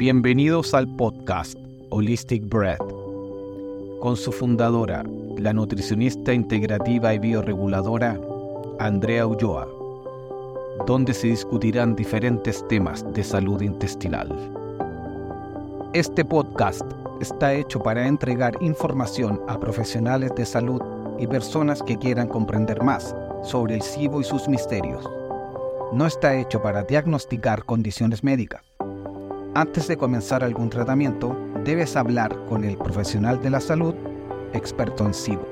Bienvenidos al podcast Holistic Breath, con su fundadora, la nutricionista integrativa y bioreguladora Andrea Ulloa, donde se discutirán diferentes temas de salud intestinal. Este podcast está hecho para entregar información a profesionales de salud y personas que quieran comprender más sobre el SIBO y sus misterios. No está hecho para diagnosticar condiciones médicas. Antes de comenzar algún tratamiento, debes hablar con el profesional de la salud, experto en SIBO.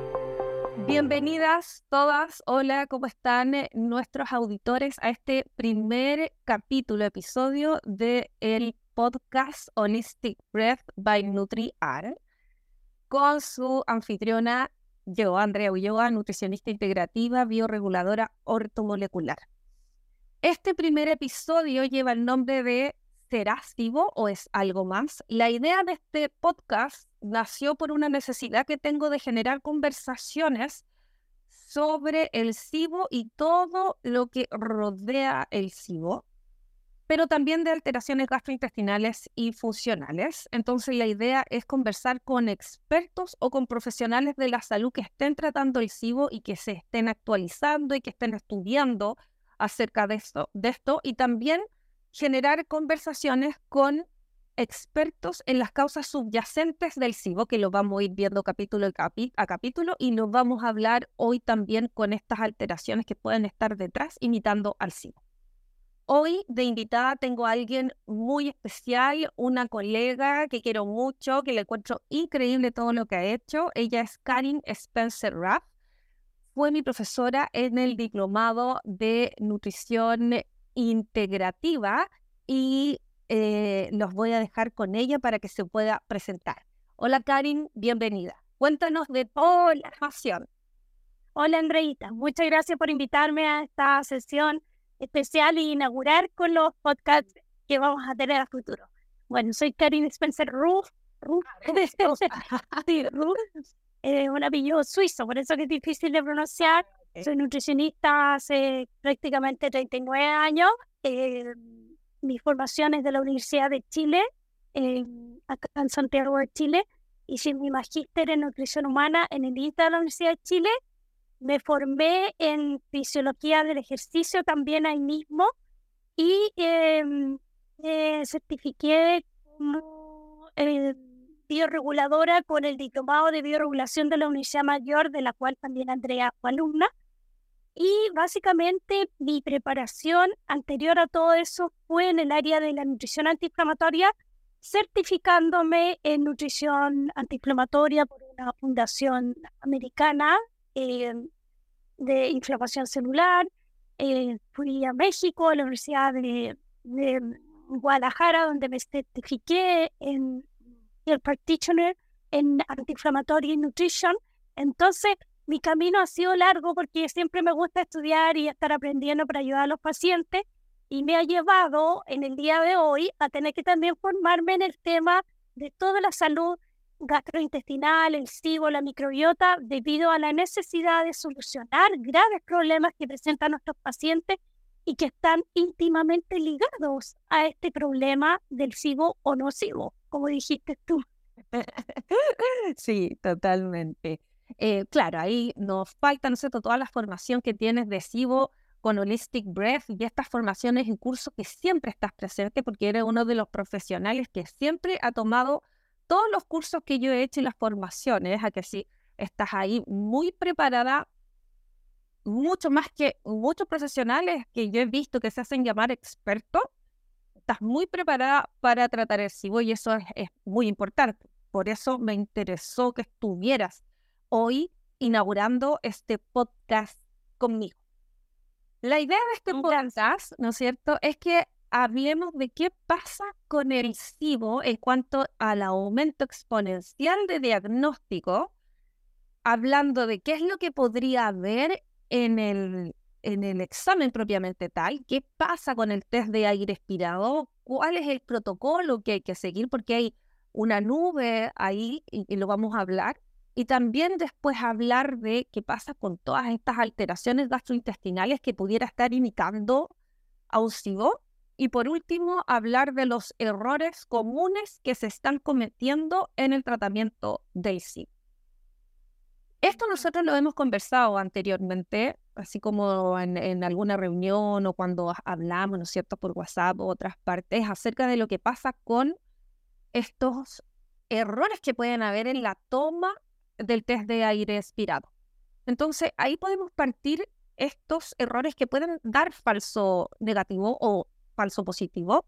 Bienvenidas todas, hola, ¿cómo están nuestros auditores a este primer episodio del podcast Holistic Breath by NutriAR, con su anfitriona, yo, Andrea Ulloa, nutricionista integrativa, bioreguladora ortomolecular. Este primer episodio lleva el nombre de ¿será SIBO o es algo más? La idea de este podcast nació por una necesidad que tengo de generar conversaciones sobre el SIBO y todo lo que rodea el SIBO, pero también de alteraciones gastrointestinales y funcionales. Entonces la idea es conversar con expertos o con profesionales de la salud que estén tratando el SIBO y que se estén actualizando y que estén estudiando acerca de esto y también generar conversaciones con expertos en las causas subyacentes del SIBO, que lo vamos a ir viendo capítulo a capítulo, y nos vamos a hablar hoy también con estas alteraciones que pueden estar detrás imitando al SIBO. Hoy de invitada tengo a alguien muy especial, una colega que quiero mucho, que le encuentro increíble todo lo que ha hecho. Ella es Karin Spencer Raff. Fue mi profesora en el diplomado de nutrición integrativa y los voy a dejar con ella para que se pueda presentar. Hola Karin, bienvenida. Cuéntanos de toda la información. Hola Andreita, muchas gracias por invitarme a esta sesión especial e inaugurar con los podcasts que vamos a tener a futuro. Bueno, soy Karin Spencer Ruff. Sí, Ruff. Un apellido suizo, por eso que es difícil de pronunciar. Soy nutricionista hace prácticamente 39 años. Mi formación es de la Universidad de Chile, acá en Santiago de Chile. Hice mi magíster en nutrición humana en el INTA de la Universidad de Chile. Me formé en fisiología del ejercicio también ahí mismo y me certifiqué como bioreguladora con el diplomado de bioregulación de la Universidad Mayor, de la cual también Andrea fue alumna. Y básicamente mi preparación anterior a todo eso fue en el área de la nutrición antiinflamatoria, certificándome en nutrición antiinflamatoria por una fundación americana de inflamación celular. Fui a México, a la Universidad de Guadalajara, donde me certifiqué en el practitioner en anti-inflammatory nutrition. Entonces mi camino ha sido largo porque siempre me gusta estudiar y estar aprendiendo para ayudar a los pacientes, y me ha llevado en el día de hoy a tener que también formarme en el tema de toda la salud gastrointestinal, el SIBO, la microbiota, debido a la necesidad de solucionar graves problemas que presentan nuestros pacientes y que están íntimamente ligados a este problema del SIBO o no SIBO, como dijiste tú. Sí, totalmente. Claro, ahí nos falta, ¿no es cierto?, toda la formación que tienes de SIBO con Holistic Breath y estas formaciones en curso que siempre estás presente porque eres uno de los profesionales que siempre ha tomado todos los cursos que yo he hecho y las formaciones, a que sí, estás ahí muy preparada, mucho más que muchos profesionales que yo he visto que se hacen llamar expertos. Estás muy preparada para tratar el SIBO y eso es muy importante. Por eso me interesó que estuvieras hoy inaugurando este podcast conmigo. La idea de este podcast, ¿no es cierto?, es que hablemos de qué pasa con el SIBO en cuanto al aumento exponencial de diagnóstico, hablando de qué es lo que podría haber en el examen propiamente tal, qué pasa con el test de aire expirado, cuál es el protocolo que hay que seguir, porque hay una nube ahí y lo vamos a hablar, y también después hablar de qué pasa con todas estas alteraciones gastrointestinales que pudiera estar imitando a un SIBO, Y por último, hablar de los errores comunes que se están cometiendo en el tratamiento del SIBO. Esto nosotros lo hemos conversado anteriormente, así como en alguna reunión o cuando hablamos, ¿no es cierto?, por WhatsApp o otras partes, acerca de lo que pasa con estos errores que pueden haber en la toma del test de aire expirado. Entonces, ahí podemos partir estos errores que pueden dar falso negativo o falso positivo.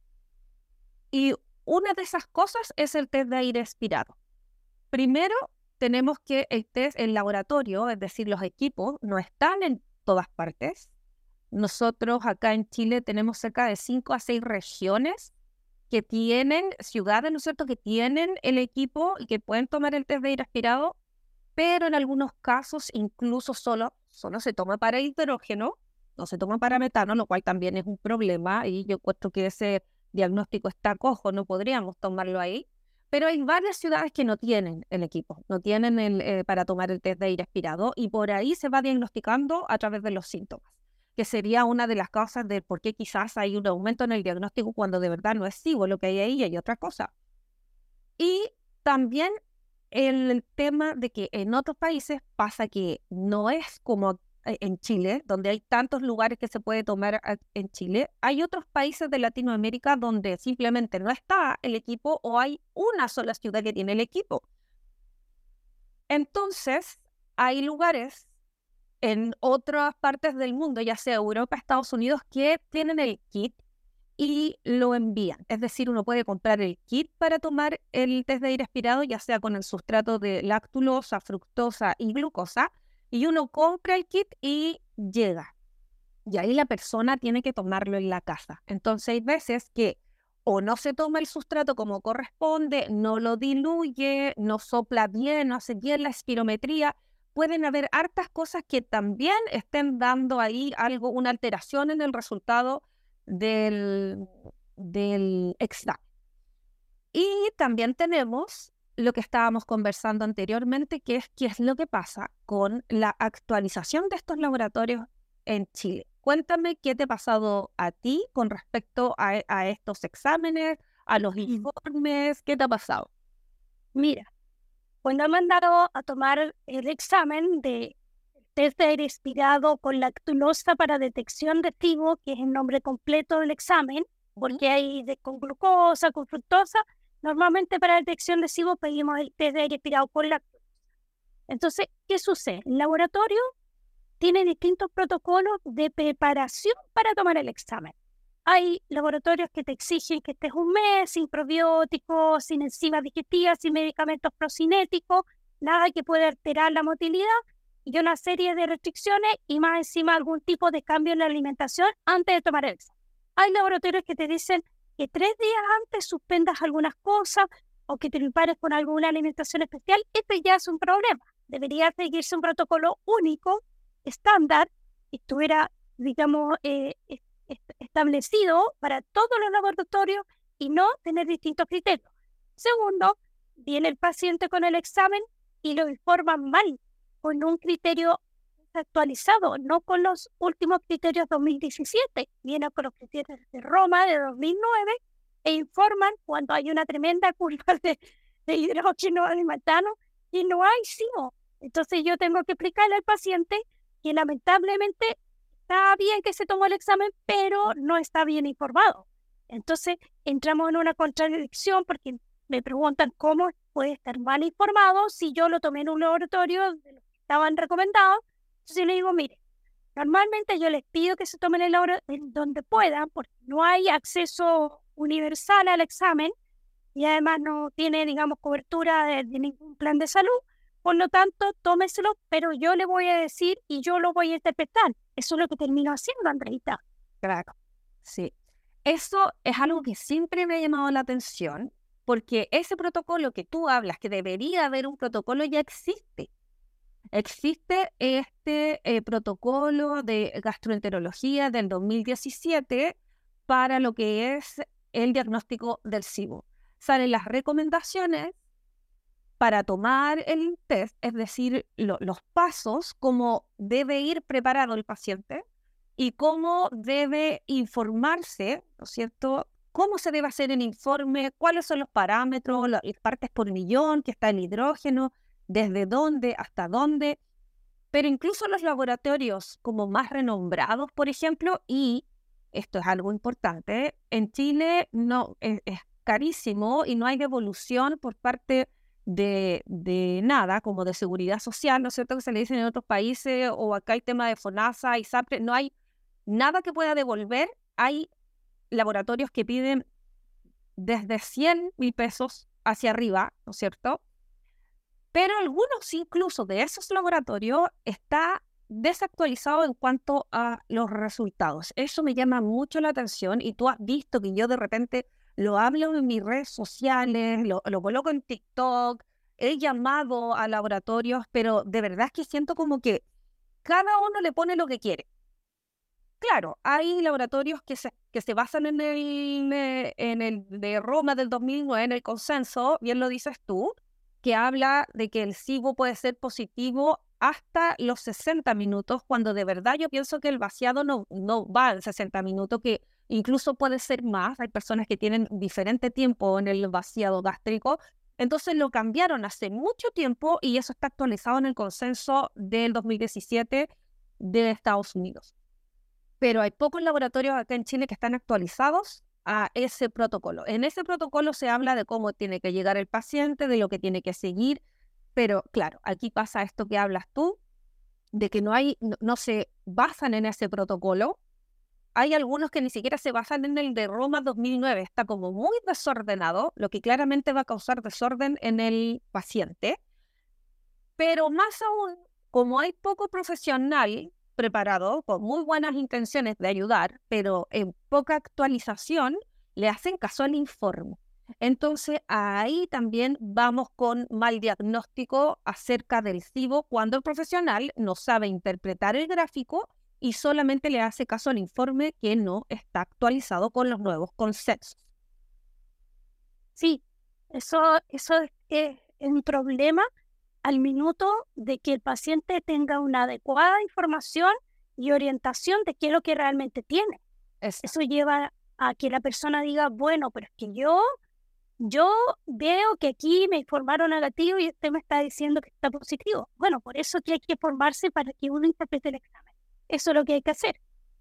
Y una de esas cosas es el test de aire expirado. Primero, tenemos que el laboratorio, es decir, los equipos, no están en todas partes. Nosotros acá en Chile tenemos cerca de 5 a 6 regiones que tienen, ciudades, ¿no es cierto?, que tienen el equipo y que pueden tomar el test de aire expirado, pero en algunos casos incluso solo se toma para hidrógeno, no se toma para metano, lo cual también es un problema, y yo encuentro que ese diagnóstico está cojo, no podríamos tomarlo ahí. Pero hay varias ciudades que no tienen el equipo, no tienen para tomar el test de aire expirado, y por ahí se va diagnosticando a través de los síntomas, que sería una de las causas de por qué quizás hay un aumento en el diagnóstico cuando de verdad no es SIBO lo que hay ahí, hay otra cosa. Y también el tema de que en otros países pasa que no es como en Chile, donde hay tantos lugares que se puede tomar en Chile. Hay otros países de Latinoamérica donde simplemente no está el equipo o hay una sola ciudad que tiene el equipo. Entonces, hay lugares en otras partes del mundo, ya sea Europa, Estados Unidos, que tienen el kit y lo envían. Es decir, uno puede comprar el kit para tomar el test de aire expirado, ya sea con el sustrato de lactulosa, fructosa y glucosa, y uno compra el kit y llega. Y ahí la persona tiene que tomarlo en la casa. Entonces hay veces que o no se toma el sustrato como corresponde, no lo diluye, no sopla bien, no hace bien la espirometría. Pueden haber hartas cosas que también estén dando ahí una alteración en el resultado del examen. Y también tenemos lo que estábamos conversando anteriormente, que es qué es lo que pasa con la actualización de estos laboratorios en Chile. Cuéntame qué te ha pasado a ti con respecto a estos exámenes, a los informes, ¿qué te ha pasado? Mira, cuando me han dado a tomar el examen de test de aire expirado con lactulosa para detección de SIBO, que es el nombre completo del examen, porque hay con glucosa, con fructosa. Normalmente para detección de SIBO pedimos el test de aire expirado con lactulosa. Entonces, ¿qué sucede? El laboratorio tiene distintos protocolos de preparación para tomar el examen. Hay laboratorios que te exigen que estés un mes sin probióticos, sin enzimas digestivas, sin medicamentos procinéticos, nada que pueda alterar la motilidad, y una serie de restricciones y más encima algún tipo de cambio en la alimentación antes de tomar el examen. Hay laboratorios que te dicen que 3 días antes suspendas algunas cosas o que te prepares con alguna alimentación especial. Este ya es un problema. Debería seguirse un protocolo único, estándar, que estuviera, digamos, establecido para todos los laboratorios y no tener distintos criterios. Segundo, viene el paciente con el examen y lo informan mal, con un criterio actualizado, no con los últimos criterios 2017, viene con los criterios de Roma de 2009 e informan cuando hay una tremenda curva de hidrógeno de metano y no hay SIBO. Entonces yo tengo que explicarle al paciente que lamentablemente está bien que se tomó el examen, pero no está bien informado. Entonces entramos en una contradicción porque me preguntan cómo puede estar mal informado si yo lo tomé en un laboratorio de los que estaban recomendados. Entonces yo le digo, mire, normalmente yo les pido que se tomen el laboratorio en donde puedan, porque no hay acceso universal al examen y además no tiene, digamos, cobertura de ningún plan de salud. Por lo tanto, tómeselo, pero yo le voy a decir y yo lo voy a interpretar. Eso es lo que termino haciendo, Andreita. Claro, sí. Eso es algo que siempre me ha llamado la atención, porque ese protocolo que tú hablas, que debería haber un protocolo, ya existe. Existe este protocolo de gastroenterología del 2017 para lo que es el diagnóstico del SIBO. Salen las recomendaciones para tomar el test, es decir, los pasos, como debe ir preparado el paciente, y cómo debe informarse, ¿no es cierto? ¿Cómo se debe hacer el informe? ¿Cuáles son los parámetros, las partes por millón que está el hidrógeno? ¿Desde dónde hasta dónde? Pero incluso los laboratorios como más renombrados, por ejemplo, y esto es algo importante, en Chile no es carísimo y no hay devolución por parte de nada, como de seguridad social, ¿no es cierto? Que se le dicen en otros países, o acá hay tema de FONASA y SAPRE, no hay nada que pueda devolver. Hay laboratorios que piden desde 100.000 pesos hacia arriba, ¿no es cierto? Pero algunos incluso de esos laboratorios está desactualizado en cuanto a los resultados. Eso me llama mucho la atención y tú has visto que yo de repente lo hablo en mis redes sociales, lo coloco en TikTok, he llamado a laboratorios, pero de verdad es que siento como que cada uno le pone lo que quiere. Claro, hay laboratorios que se basan en el de Roma del 2009, en el consenso, bien lo dices tú, que habla de que el SIBO puede ser positivo hasta los 60 minutos, cuando de verdad yo pienso que el vaciado no va en 60 minutos, que incluso puede ser más. Hay personas que tienen diferente tiempo en el vaciado gástrico. Entonces lo cambiaron hace mucho tiempo y eso está actualizado en el consenso del 2017 de Estados Unidos. Pero hay pocos laboratorios acá en Chile que están actualizados a ese protocolo. En ese protocolo se habla de cómo tiene que llegar el paciente, de lo que tiene que seguir, pero claro, aquí pasa esto que hablas tú, de que no se basan en ese protocolo. Hay algunos que ni siquiera se basan en el de Roma 2009, está como muy desordenado, lo que claramente va a causar desorden en el paciente. Pero más aún, como hay poco profesional preparado, con muy buenas intenciones de ayudar, pero en poca actualización, le hacen caso al informe. Entonces, ahí también vamos con mal diagnóstico acerca del SIBO cuando el profesional no sabe interpretar el gráfico y solamente le hace caso al informe que no está actualizado con los nuevos consensos. Sí, eso es un problema al minuto de que el paciente tenga una adecuada información y orientación de qué es lo que realmente tiene. Eso lleva a que la persona diga, bueno, pero es que yo veo que aquí me informaron negativo y usted me está diciendo que está positivo. Bueno, por eso que hay que formarse para que uno interprete el examen. Eso es lo que hay que hacer.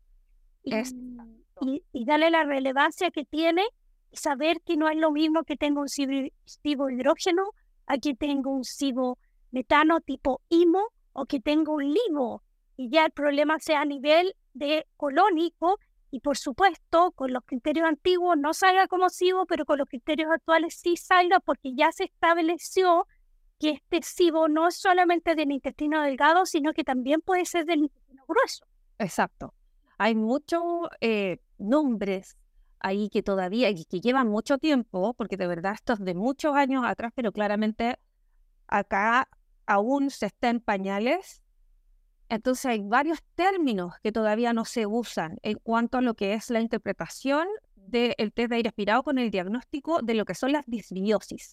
Y darle la relevancia que tiene y saber que no es lo mismo que tenga un SIBO hidrógeno a que tenga un SIBO metano tipo IMO o que tenga un LIBO. Y ya el problema sea a nivel de colónico y por supuesto con los criterios antiguos no salga como SIBO, pero con los criterios actuales sí salga porque ya se estableció que este SIBO no es solamente del intestino delgado, sino que también puede ser del intestino grueso. Exacto. Hay muchos nombres ahí que todavía, que llevan mucho tiempo, porque de verdad esto es de muchos años atrás, pero claramente acá aún se está en pañales. Entonces hay varios términos que todavía no se usan en cuanto a lo que es la interpretación del test de aire aspirado con el diagnóstico de lo que son las disbiosis.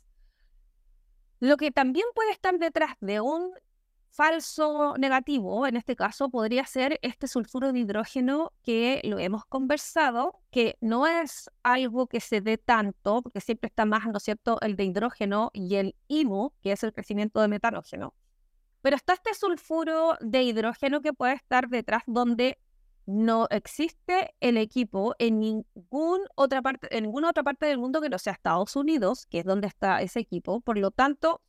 Lo que también puede estar detrás de un falso negativo, en este caso, podría ser este sulfuro de hidrógeno que lo hemos conversado, que no es algo que se dé tanto, porque siempre está más, ¿no es cierto?, el de hidrógeno y el IMO, que es el crecimiento de metanógeno. Pero está este sulfuro de hidrógeno que puede estar detrás donde no existe el equipo en ninguna otra parte del mundo que no sea Estados Unidos, que es donde está ese equipo. Por lo tanto,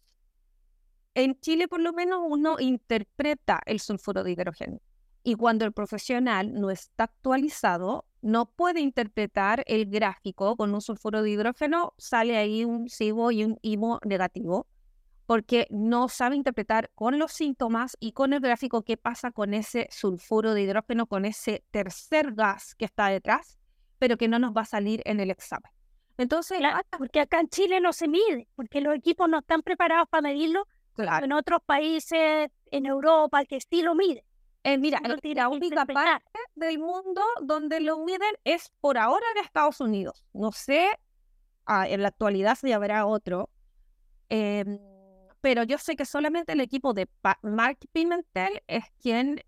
en Chile por lo menos uno interpreta el sulfuro de hidrógeno. Y cuando el profesional no está actualizado, no puede interpretar el gráfico con un sulfuro de hidrógeno, sale ahí un SIBO y un IMO negativo, porque no sabe interpretar con los síntomas y con el gráfico qué pasa con ese sulfuro de hidrógeno, con ese tercer gas que está detrás, pero que no nos va a salir en el examen. Entonces, claro, porque acá en Chile no se mide, porque los equipos no están preparados para medirlo. Claro. En otros países, en Europa, que sí lo miden. Mira, la única parte del mundo donde lo miden es por ahora en Estados Unidos. No sé, en la actualidad si habrá otro. pero yo sé que solamente el equipo de Mark Pimentel es quien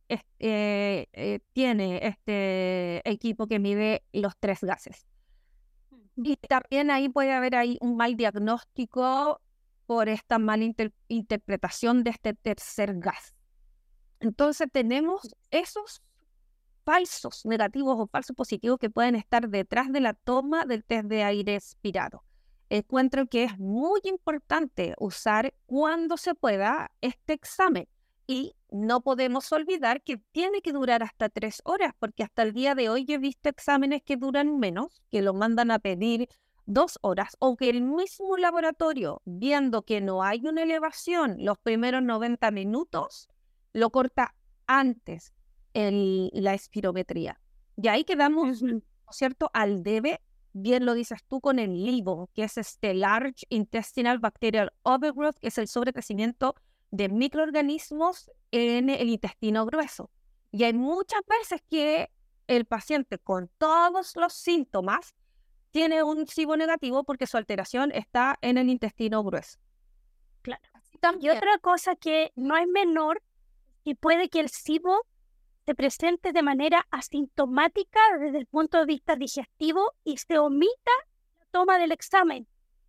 tiene este equipo que mide los 3 gases. Y también ahí puede haber un mal diagnóstico por esta mala interpretación de este tercer gas. Entonces tenemos esos falsos negativos o falsos positivos que pueden estar detrás de la toma del test de aire expirado. Encuentro que es muy importante usar cuando se pueda este examen y no podemos olvidar que tiene que durar hasta 3 horas, porque hasta el día de hoy yo he visto exámenes que duran menos, que lo mandan a pedir 2 horas, o que el mismo laboratorio, viendo que no hay una elevación los primeros 90 minutos, lo corta antes la espirometría. Y ahí quedamos, ¿no es cierto?, al debe. Bien lo dices tú con el LIBO, que es este Large Intestinal Bacterial Overgrowth, que es el sobrecrecimiento de microorganismos en el intestino grueso. Y hay muchas veces que el paciente con todos los síntomas tiene un SIBO negativo porque su alteración está en el intestino grueso. Claro. Y otra cosa que no es menor, y puede que el SIBO se presente de manera asintomática desde el punto de vista digestivo y se omita la toma del examen.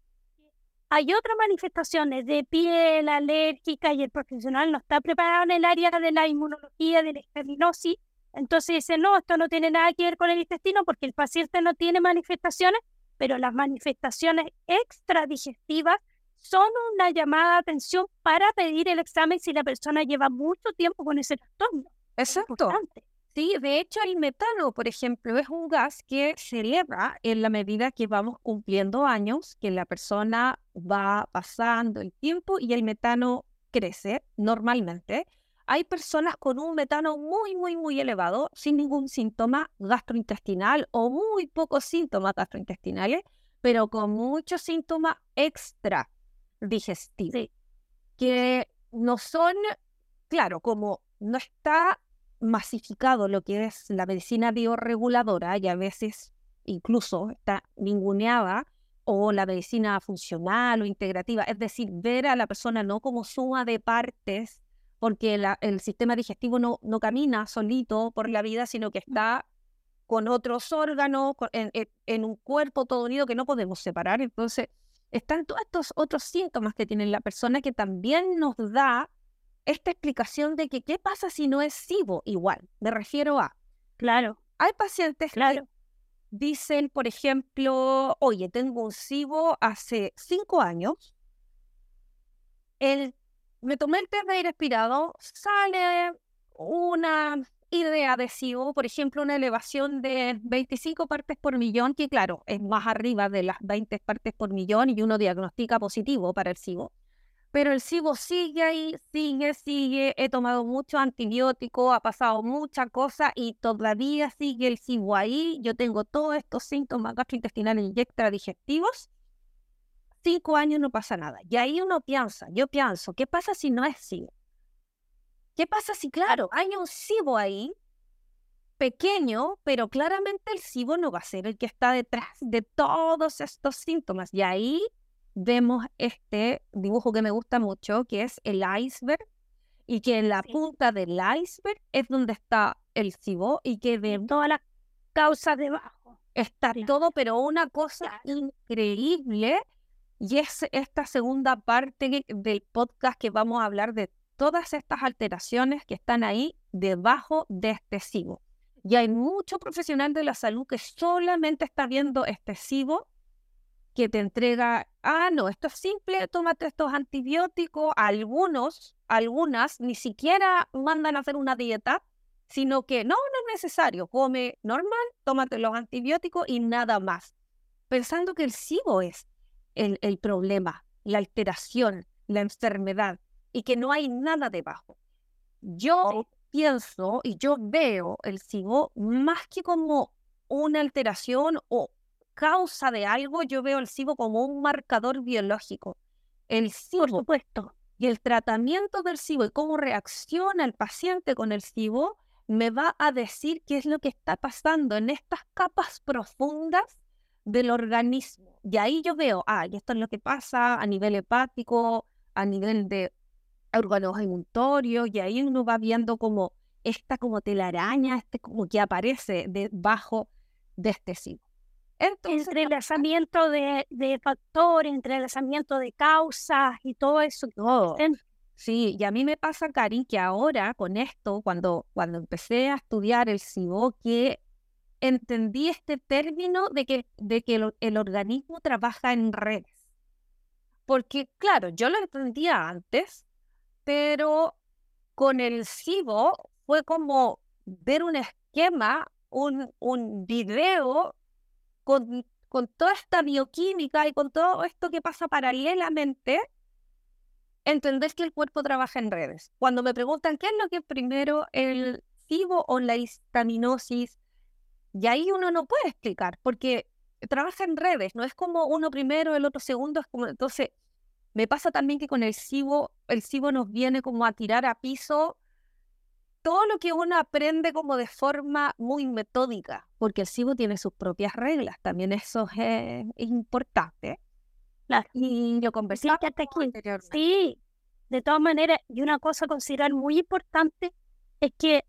Hay otras manifestaciones de piel alérgica y el profesional no está preparado en el área de la inmunología, de la esterlinosis. Entonces dice, no, esto no tiene nada que ver con el intestino porque el paciente no tiene manifestaciones, pero las manifestaciones extradigestivas son una llamada de atención para pedir el examen si la persona lleva mucho tiempo con ese trastorno. Exacto. Sí, de hecho el metano, por ejemplo, es un gas que se eleva en la medida que vamos cumpliendo años, que la persona va pasando el tiempo y el metano crece normalmente. Hay personas con un metano muy, muy, muy elevado, sin ningún síntoma gastrointestinal o muy pocos síntomas gastrointestinales, pero con muchos síntomas extra digestivos, que no son, claro, como no está masificado lo que es la medicina bioreguladora y a veces incluso está ninguneada, o la medicina funcional o integrativa, es decir, ver a la persona no como suma de partes, porque el sistema digestivo no camina solito por la vida, sino que está con otros órganos, en un cuerpo todo unido que no podemos separar. Entonces, están todos estos otros síntomas que tiene la persona que también nos da esta explicación de que qué pasa si no es SIBO igual. Me refiero a, claro, hay pacientes que dicen, por ejemplo, oye, tengo un SIBO hace 5 años, me tomé el test de aire expirado, sale una idea de SIBO, por ejemplo, una elevación de 25 partes por millón, que claro, es más arriba de las 20 partes por millón y uno diagnostica positivo para el SIBO. Pero el SIBO sigue ahí, sigue, he tomado mucho antibiótico, ha pasado mucha cosa y todavía sigue el SIBO ahí. Yo tengo todos estos síntomas gastrointestinales y extradigestivos. 5 años no pasa nada. Y ahí yo pienso, ¿qué pasa si no es SIBO? ¿Qué pasa si, claro, hay un SIBO ahí, pequeño, pero claramente el SIBO no va a ser el que está detrás de todos estos síntomas? Y ahí vemos este dibujo que me gusta mucho, que es el iceberg, y que en la punta del iceberg es donde está el SIBO y que de todas las causas debajo está todo, pero una cosa increíble, y es esta segunda parte del podcast que vamos a hablar de todas estas alteraciones que están ahí debajo de este SIBO. Y hay mucho profesional de la salud que solamente está viendo este SIBO, que te entrega, no, esto es simple, tómate estos antibióticos. Algunas ni siquiera mandan a hacer una dieta, sino que no es necesario, come normal, tómate los antibióticos y nada más, pensando que el SIBO es el problema, la alteración, la enfermedad, y que no hay nada debajo. Yo pienso y yo veo el SIBO más que como una alteración o causa de algo, yo veo el SIBO como un marcador biológico. El SIBO, por supuesto, y el tratamiento del SIBO y cómo reacciona el paciente con el SIBO me va a decir qué es lo que está pasando en estas capas profundas del organismo. Y ahí yo veo, y esto es lo que pasa a nivel hepático, a nivel de órganos ejecutorios, y ahí uno va viendo como esta como telaraña, como que aparece debajo de este SIBO. Entonces, Entrelazamiento de factores, entrelazamiento de causas y todo eso. todo. Sí, y a mí me pasa, Cari, que ahora con esto, cuando empecé a estudiar el SIBO, que entendí este término de que el organismo trabaja en redes. Porque, claro, yo lo entendía antes, pero con el SIBO fue como ver un esquema, un video con toda esta bioquímica y con todo esto que pasa paralelamente, entender que el cuerpo trabaja en redes. Cuando me preguntan qué es lo que es primero, el SIBO o la histaminosis, y ahí uno no puede explicar, porque trabaja en redes, no es como uno primero, el otro segundo, es como, entonces, me pasa también que con el SIBO nos viene como a tirar a piso todo lo que uno aprende como de forma muy metódica, porque el SIBO tiene sus propias reglas, también eso es importante. Claro. Y lo conversamos anteriormente. Sí, de todas maneras, y una cosa a considerar muy importante es que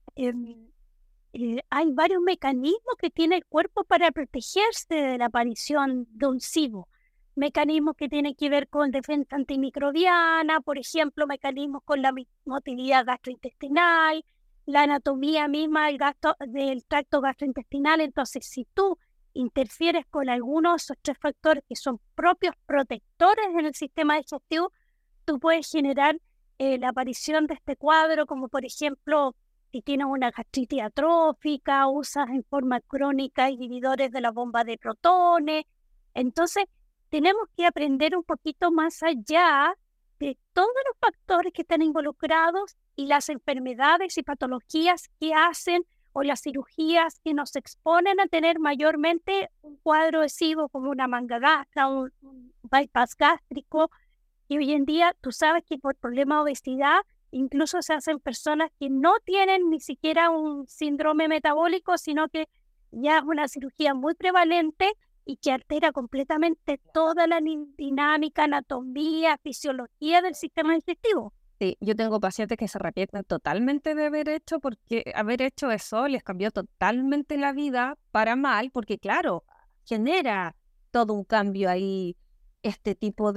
hay varios mecanismos que tiene el cuerpo para protegerse de la aparición de un SIBO. Mecanismos que tienen que ver con defensa antimicrobiana, por ejemplo, mecanismos con la motilidad gastrointestinal, la anatomía misma del tracto gastrointestinal. Entonces, si tú interfieres con algunos de esos 3 factores que son propios protectores en el sistema digestivo, tú puedes generar la aparición de este cuadro, como por ejemplo, si tienes una gastritis atrófica, usas en forma crónica inhibidores de la bomba de protones. Entonces, tenemos que aprender un poquito más allá de todos los factores que están involucrados y las enfermedades y patologías que hacen o las cirugías que nos exponen a tener mayormente un cuadro de SIBO como una manga gástrica, un bypass gástrico. Y hoy en día tú sabes que por problema de obesidad incluso se hacen personas que no tienen ni siquiera un síndrome metabólico, sino que ya es una cirugía muy prevalente y que altera completamente toda la dinámica, anatomía, fisiología del sistema digestivo. Sí, yo tengo pacientes que se arrepienten totalmente de haber hecho eso les cambió totalmente la vida para mal, porque claro, genera todo un cambio ahí, este tipo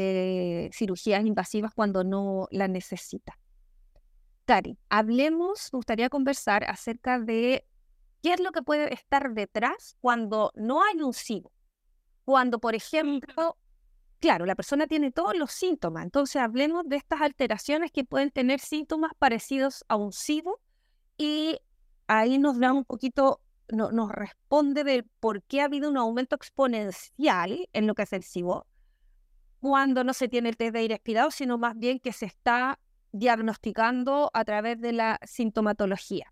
de cirugías invasivas cuando no la necesita. Cari, me gustaría conversar acerca de qué es lo que puede estar detrás cuando no hay un SIBO. Cuando, por ejemplo, claro, la persona tiene todos los síntomas, entonces hablemos de estas alteraciones que pueden tener síntomas parecidos a un SIBO, y ahí nos da un poquito, nos responde del por qué ha habido un aumento exponencial en lo que es el SIBO, cuando no se tiene el test de aire expirado, sino más bien que se está diagnosticando a través de la sintomatología.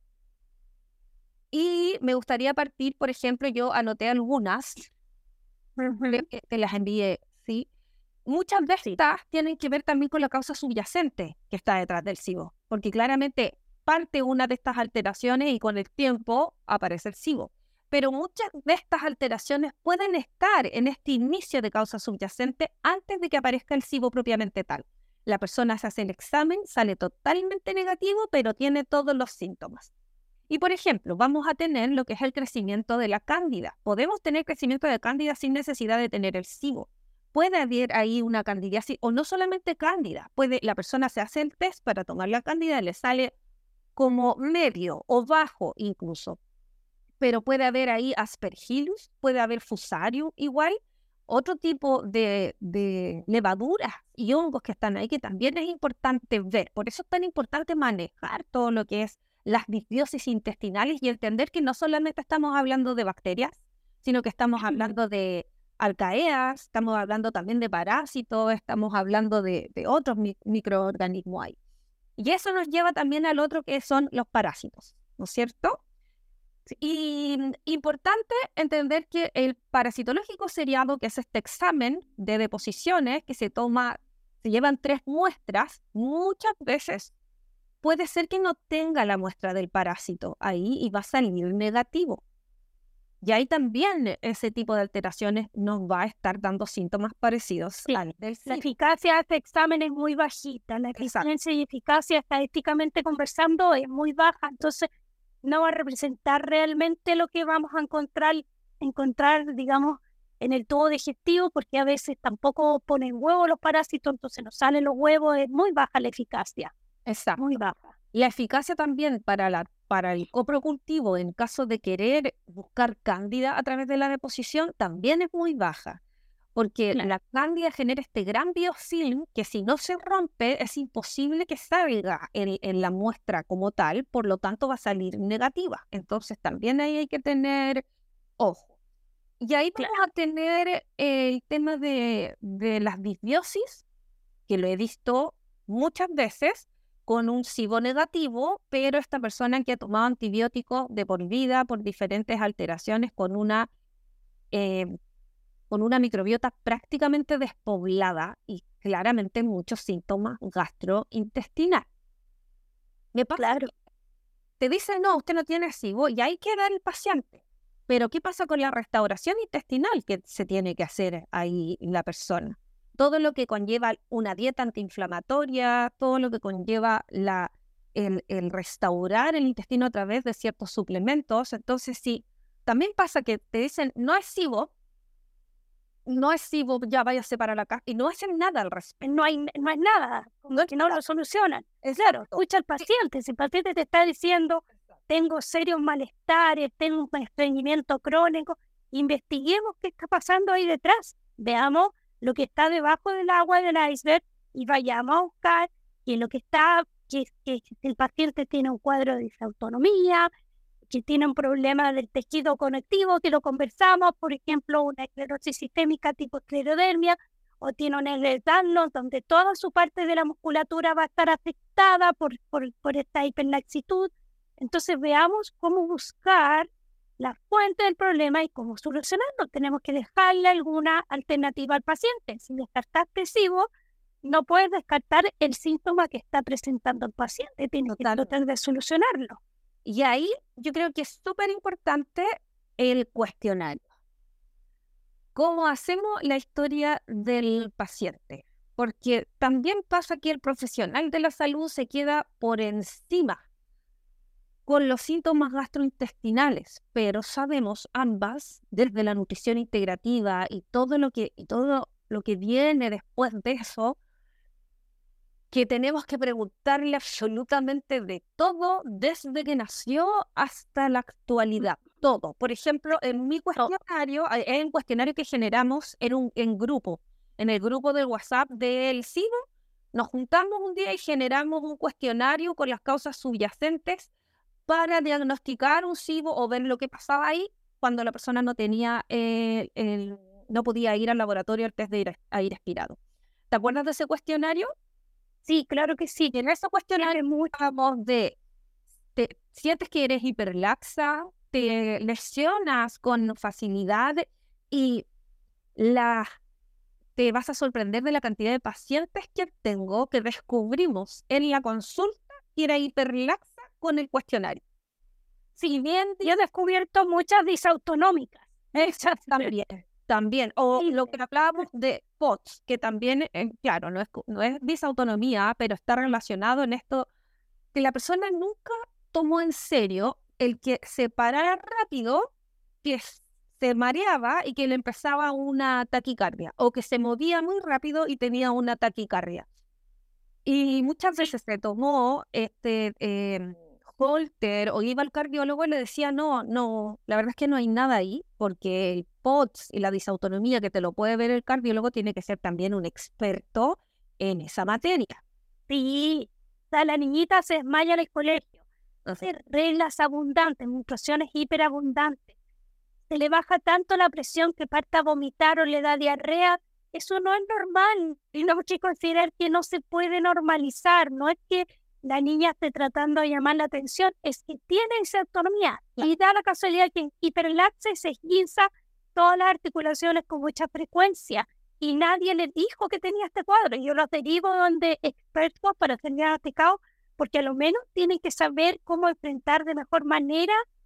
Y me gustaría partir, por ejemplo, yo anoté algunas, te las envié, ¿sí? Muchas de estas tienen que ver también con la causa subyacente que está detrás del SIBO, porque claramente parte una de estas alteraciones y con el tiempo aparece el SIBO. Pero muchas de estas alteraciones pueden estar en este inicio de causa subyacente antes de que aparezca el SIBO propiamente tal. La persona se hace el examen, sale totalmente negativo, pero tiene todos los síntomas. Y, por ejemplo, vamos a tener lo que es el crecimiento de la cándida. Podemos tener crecimiento de cándida sin necesidad de tener el SIBO. Puede haber ahí una candidiasis, o no solamente cándida. La persona se hace el test para tomar la cándida y le sale como medio o bajo incluso. Pero puede haber ahí Aspergillus, puede haber Fusarium igual, otro tipo de levaduras y hongos que están ahí que también es importante ver. Por eso es tan importante manejar todo lo que es las disbiosis intestinales y entender que no solamente estamos hablando de bacterias, sino que estamos hablando de arcaeas, estamos hablando también de parásitos, estamos hablando de otros microorganismos ahí. Y eso nos lleva también al otro que son los parásitos, ¿no es cierto? Y importante entender que el parasitológico seriado, que es este examen de deposiciones que se llevan 3 muestras, muchas veces puede ser que no tenga la muestra del parásito ahí y va a salir negativo. Y ahí también ese tipo de alteraciones nos va a estar dando síntomas parecidos al del La SIBO. eficacia de este examen es muy bajita, la eficiencia y eficacia estadísticamente conversando es muy baja, entonces no va a representar realmente lo que vamos a encontrar, digamos, en el tubo digestivo, porque a veces tampoco ponen huevos los parásitos, entonces no salen los huevos, es muy baja la eficacia, Exacto. muy baja. La eficacia también para el coprocultivo en caso de querer buscar cándida a través de la deposición también es muy baja, porque la cándida genera este gran biofilm que si no se rompe es imposible que salga en la muestra como tal, por lo tanto va a salir negativa. Entonces también ahí hay que tener ojo. Y ahí vamos a tener el tema de las disbiosis, que lo he visto muchas veces con un SIBO negativo, pero esta persona que ha tomado antibióticos de por vida por diferentes alteraciones con una microbiota prácticamente despoblada y claramente muchos síntomas gastrointestinales. Me pasa Claro. te dicen, no, usted no tiene SIBO y ahí queda el paciente. Pero ¿qué pasa con la restauración intestinal que se tiene que hacer ahí la persona? Todo lo que conlleva una dieta antiinflamatoria, todo lo que conlleva el restaurar el intestino a través de ciertos suplementos. Entonces, sí, también pasa que te dicen, no es SIBO, ya váyase para la casa, y no hacen nada al respecto. No es nada, que no lo solucionan. Claro, escucha al paciente, si el paciente te está diciendo, tengo serios malestares, tengo un estreñimiento crónico, investiguemos qué está pasando ahí detrás, veamos lo que está debajo del agua del iceberg y vayamos a buscar que lo que está, que el paciente tiene un cuadro de disautonomía, que tiene un problema del tejido conectivo, que lo conversamos, por ejemplo, una esclerosis sistémica tipo esclerodermia, o tiene un Ehlers-Danlos, donde toda su parte de la musculatura va a estar afectada por esta hiperlaxitud. Entonces veamos cómo buscar la fuente del problema y cómo solucionarlo. Tenemos que dejarle alguna alternativa al paciente. Si descartaste SIBO, no puedes descartar el síntoma que está presentando el paciente. Tienes que tratar de solucionarlo. Y ahí yo creo que es súper importante el cuestionario. ¿Cómo hacemos la historia del paciente? Porque también pasa que el profesional de la salud se queda por encima con los síntomas gastrointestinales, pero sabemos ambas, desde la nutrición integrativa y todo lo que viene después de eso, que tenemos que preguntarle absolutamente de todo, desde que nació hasta la actualidad, todo. Por ejemplo, en mi cuestionario, es un cuestionario que generamos en el grupo del WhatsApp del SIBO, nos juntamos un día y generamos un cuestionario con las causas subyacentes para diagnosticar un SIBO o ver lo que pasaba ahí cuando la persona no tenía no podía ir al laboratorio al test de aire expirado. ¿Te acuerdas de ese cuestionario? Sí, claro que sí. Y en ese cuestionario hablamos de, sientes que eres hiperlaxa, te lesionas con facilidad y te vas a sorprender de la cantidad de pacientes que tengo que descubrimos en la consulta que era hiperlaxa con el cuestionario. Si bien yo he descubierto muchas disautonómicas. Esas también. O Sí. lo que hablábamos de POTS, que también, claro, no es disautonomía, pero está relacionado en esto, que la persona nunca tomó en serio el que se parara rápido, que se mareaba y que le empezaba una taquicardia, o que se movía muy rápido y tenía una taquicardia. Y muchas veces se tomó Holter o iba al cardiólogo y le decía, no, la verdad es que no hay nada ahí, porque el POTS y la disautonomía que te lo puede ver el cardiólogo tiene que ser también un experto en esa materia. Sí, o sea, la niñita se desmaya en el colegio, hace reglas abundantes, menstruaciones hiperabundantes, se le baja tanto la presión que parte a vomitar o le da diarrea. Eso no es normal, tenemos que considerar que no se puede normalizar, no es que la niña esté tratando de llamar la atención, es que tiene esa autonomía. Y da la casualidad que hiperlaxa y se esguinza todas las articulaciones con mucha frecuencia. Y nadie le dijo que tenía este cuadro. Yo los derivo donde expertos para ser diagnosticados, porque a lo menos tienen que saber cómo enfrentar de mejor manera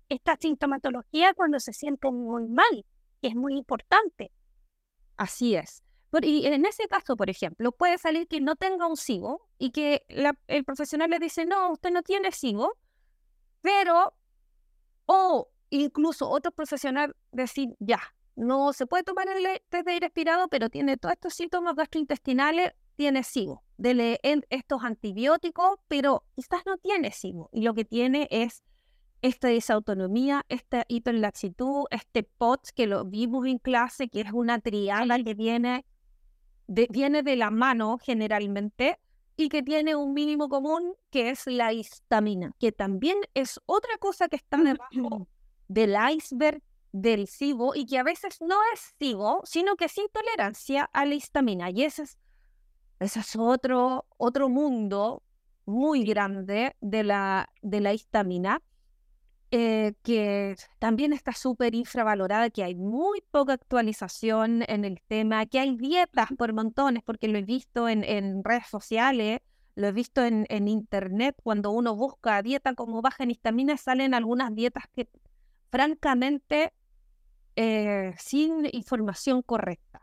esta sintomatología cuando se sienten muy mal, que es muy importante. Así es. Y en ese caso, por ejemplo, puede salir que no tenga un SIBO y que el profesional le dice, no, usted no tiene SIBO, pero, o incluso otro profesional decir, ya, no se puede tomar el test de aire respirado, pero tiene todos estos síntomas gastrointestinales, tiene SIBO. Dele estos antibióticos, pero quizás no tiene SIBO. Y lo que tiene es esta disautonomía, esta hiperlaxitud, este POTS que lo vimos en clase, que es una triada que viene de la mano generalmente y que tiene un mínimo común que es la histamina, que también es otra cosa que está debajo del iceberg del SIBO y que a veces no es SIBO, sino que es intolerancia a la histamina. Y ese es otro mundo muy grande de la histamina. Que también está súper infravalorada, que hay muy poca actualización en el tema, que hay dietas por montones, porque lo he visto en redes sociales, lo he visto en internet, cuando uno busca dieta como baja en histamina, salen algunas dietas que francamente sin información correcta.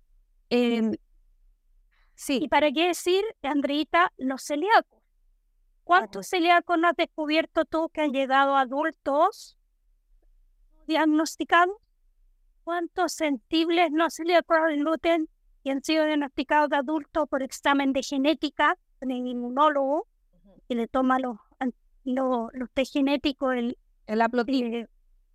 Sí. ¿Y para qué decir, Andreita, los celíacos? ¿Cuántos celíacos no has descubierto tú que han llegado adultos diagnosticados? ¿Cuántos sensibles no celíacos al gluten que han sido diagnosticados de adultos por examen de genética en el inmunólogo que le toma los test genéticos, el haplotipo,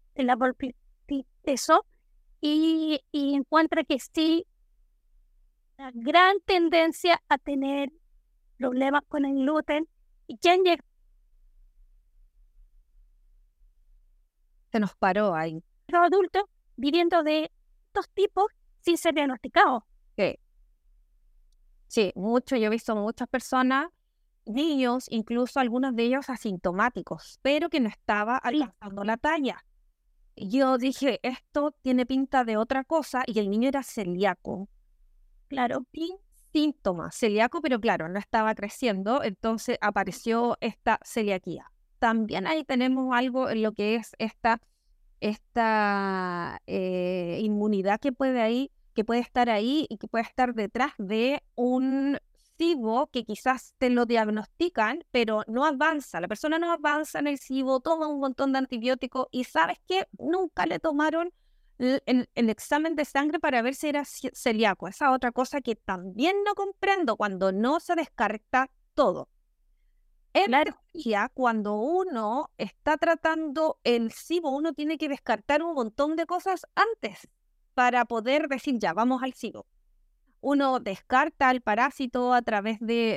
eso, y encuentra que sí, una gran tendencia a tener problemas con el gluten. ¿Y quién llega? Se nos paró ahí. Los adultos viviendo de estos tipos sin ser diagnosticados. Sí, mucho. Yo he visto muchas personas, niños, incluso algunos de ellos asintomáticos, pero que no estaba alcanzando la talla. Yo dije, esto tiene pinta de otra cosa, y el niño era celíaco. Claro, sin síntomas, celíaco, pero claro, no estaba creciendo, entonces apareció esta celiaquía. También ahí tenemos algo en lo que es esta inmunidad que puede estar ahí y que puede estar detrás de un SIBO que quizás te lo diagnostican, pero no avanza. La persona no avanza en el SIBO, toma un montón de antibióticos y ¿sabes qué? Nunca le tomaron el examen de sangre para ver si era celíaco. Esa otra cosa que también no comprendo cuando no se descarta todo. En teoría, cuando uno está tratando el SIBO, uno tiene que descartar un montón de cosas antes para poder decir, ya, vamos al SIBO. Uno descarta el parásito a través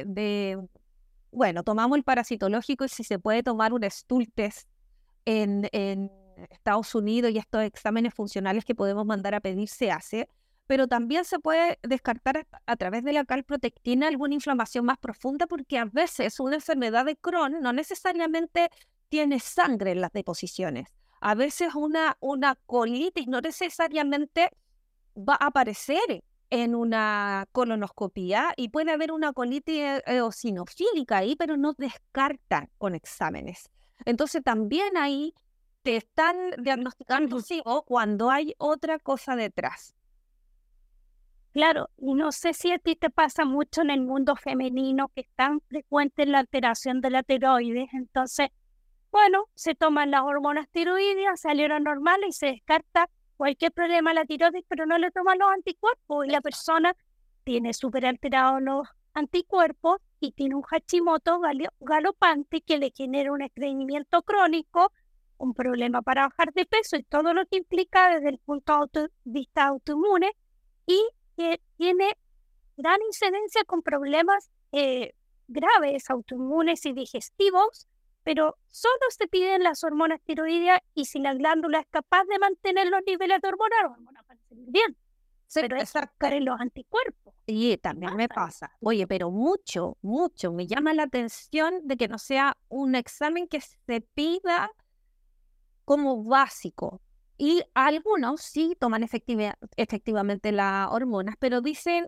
bueno, tomamos el parasitológico y si se puede tomar un stool test en Estados Unidos y estos exámenes funcionales que podemos mandar a pedir se hace, pero también se puede descartar a través de la calprotectina alguna inflamación más profunda, porque a veces una enfermedad de Crohn no necesariamente tiene sangre en las deposiciones. A veces una colitis no necesariamente va a aparecer en una colonoscopía y puede haber una colitis eosinofílica ahí, pero no descartan con exámenes. Entonces también ahí te están diagnosticando SIBO cuando hay otra cosa detrás. Claro, y no sé si a ti te pasa mucho en el mundo femenino que es tan frecuente la alteración de la tiroides. Entonces, bueno, se toman las hormonas tiroideas, salieron normales y se descarta cualquier problema de la tiroides, pero no le toman los anticuerpos y la persona tiene súper alterados los anticuerpos y tiene un Hashimoto galopante que le genera un estreñimiento crónico, un problema para bajar de peso y todo lo que implica desde el punto de vista autoinmune, y que tiene gran incidencia con problemas graves, autoinmunes y digestivos, pero solo se piden las hormonas tiroideas y si la glándula es capaz de mantener los niveles de hormonas, las hormonas van a salir bien. Sí, pero es sacar en los anticuerpos. Sí, también me pasa. Oye, pero mucho, me llama la atención de que no sea un examen que se pida como básico. Y algunos sí toman efectivamente las hormonas, pero dicen,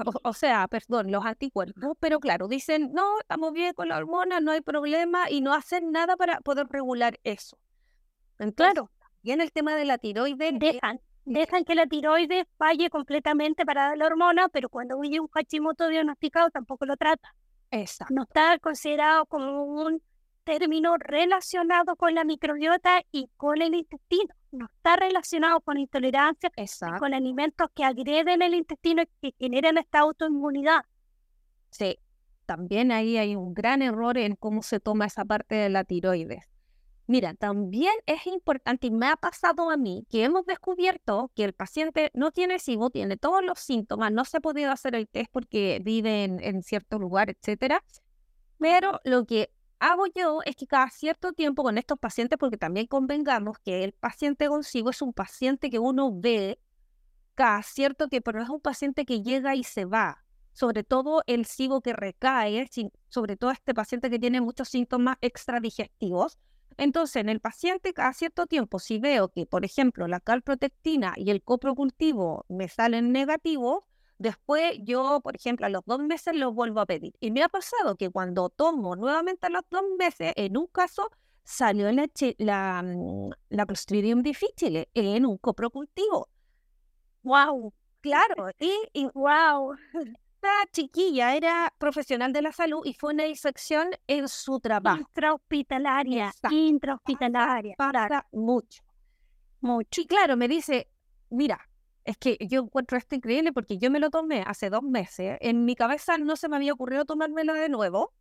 los anticuerpos, pero claro, dicen, no, estamos bien con la hormona, no hay problema, y no hacen nada para poder regular eso. Entonces, Claro, y en el tema de la tiroides, dejan que la tiroides falle completamente para dar la hormona, pero cuando hay un Hashimoto diagnosticado tampoco lo trata. exacto, No está considerado como un término relacionado con la microbiota y con el intestino. No está relacionado con intolerancia, exacto. con alimentos que agreden el intestino y que generan esta autoinmunidad. Sí, también ahí hay un gran error en cómo se toma esa parte de la tiroides. Mira, también es importante, y me ha pasado a mí, que hemos descubierto que el paciente no tiene SIBO, tiene todos los síntomas, no se ha podido hacer el test porque vive en cierto lugar, etcétera. Pero lo que hago yo es que cada cierto tiempo con estos pacientes, porque también convengamos que el paciente con SIBO es un paciente que uno ve cada cierto tiempo, pero no es un paciente que llega y se va. Sobre todo el SIBO que recae, sobre todo este paciente que tiene muchos síntomas extradigestivos. Entonces, en el paciente cada cierto tiempo, si veo que, por ejemplo, la calprotectina y el coprocultivo me salen negativos, después yo, por ejemplo, a los 2 meses los vuelvo a pedir. Y me ha pasado que cuando tomo nuevamente a los 2 meses, en un caso salió la Clostridium difficile en un coprocultivo. ¡Wow! Claro, y ¡Wow! esta chiquilla era profesional de la salud y fue una disección en su trabajo. Intrahospitalaria, Exacto. intrahospitalaria. Pasa Claro, mucho. mucho. Y claro, me dice, mira, es que yo encuentro esto increíble porque yo me lo tomé hace 2 meses. En mi cabeza no se me había ocurrido tomármelo de nuevo.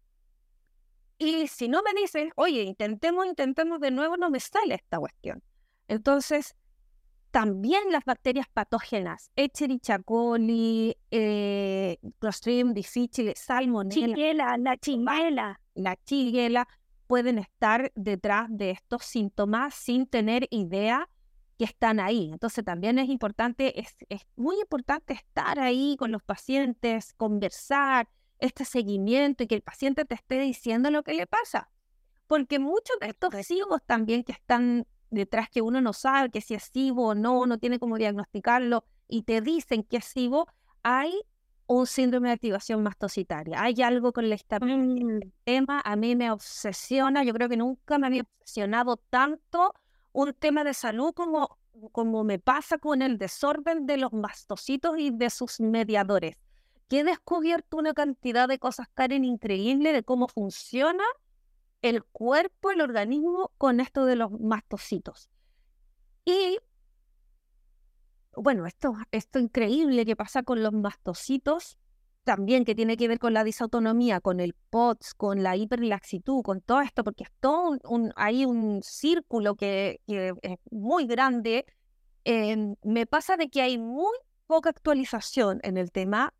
Y si no me dices, oye, intentemos de nuevo, no me sale esta cuestión. Entonces, también las bacterias patógenas, Escherichia coli, Clostridium difficile, Salmonella, La chingela. la Shigella, pueden estar detrás de estos síntomas sin tener idea que están ahí. Entonces también es importante, es muy importante estar ahí con los pacientes, conversar, este seguimiento y que el paciente te esté diciendo lo que le pasa. Porque muchos de estos SIBOs también que están detrás que uno no sabe que si es SIBO o no tiene cómo diagnosticarlo y te dicen que es SIBO, hay un síndrome de activación mastocitaria. Hay algo con la estabilidad. Tema a mí me obsesiona, yo creo que nunca me había obsesionado tanto un tema de salud como me pasa con el desorden de los mastocitos y de sus mediadores. Que he descubierto una cantidad de cosas, Karen, increíble de cómo funciona el cuerpo, el organismo con esto de los mastocitos. Y bueno, esto increíble que pasa con los mastocitos, también que tiene que ver con la disautonomía, con el POTS, con la hiperlaxitud, con todo esto, porque es todo hay un círculo que es muy grande. Me pasa de que hay muy poca actualización en el tema.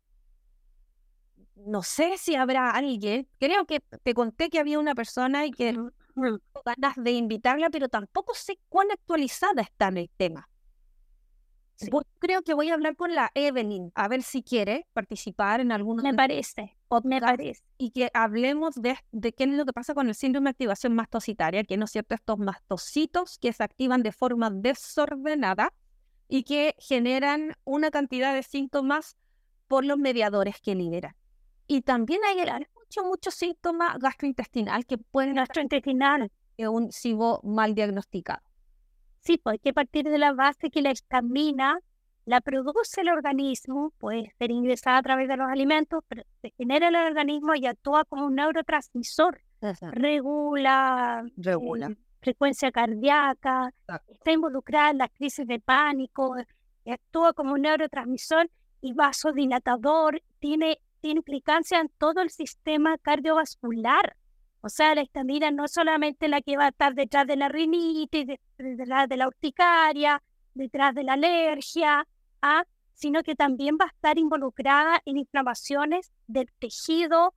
No sé si habrá alguien, creo que te conté que había una persona y que tengo ganas de invitarla, pero tampoco sé cuán actualizada está en el tema. Sí. Creo que voy a hablar con la Evelyn, a ver si quiere participar en algunos Me parece. y que hablemos de qué es lo que pasa con el síndrome de activación mastocitaria, que no es cierto, estos mastocitos que se activan de forma desordenada y que generan una cantidad de síntomas por los mediadores que liberan. Y también hay muchos síntomas gastrointestinal que pueden Gastrointestinal. un SIBO mal diagnosticado. Sí, pues hay que partir de la base que la histamina la produce el organismo, puede ser ingresada a través de los alimentos, pero se genera en el organismo y actúa como un neurotransmisor. Regula. Frecuencia cardíaca, está involucrada en las crisis de pánico, actúa como un neurotransmisor y vasodilatador, tiene implicancia en todo el sistema cardiovascular. O sea, la histamina no es solamente la que va a estar detrás de la rinitis, detrás de la urticaria, detrás de la alergia, sino que también va a estar involucrada en inflamaciones del tejido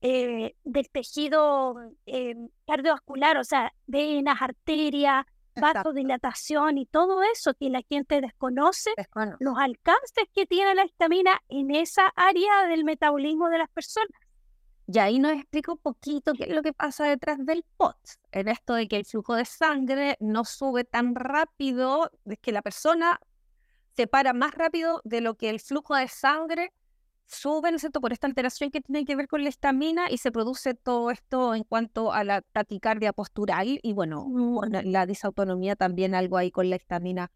cardiovascular, o sea, venas, arterias, vasodilatación y todo eso que la gente desconoce, los alcances que tiene la histamina en esa área del metabolismo de las personas. Y ahí nos explica un poquito qué es lo que pasa detrás del POTS, en esto de que el flujo de sangre no sube tan rápido, es que la persona se para más rápido de lo que el flujo de sangre sube, ¿no es cierto?, por esta alteración que tiene que ver con la histamina y se produce todo esto en cuanto a la taquicardia postural y bueno, la disautonomía también algo ahí con la histamina,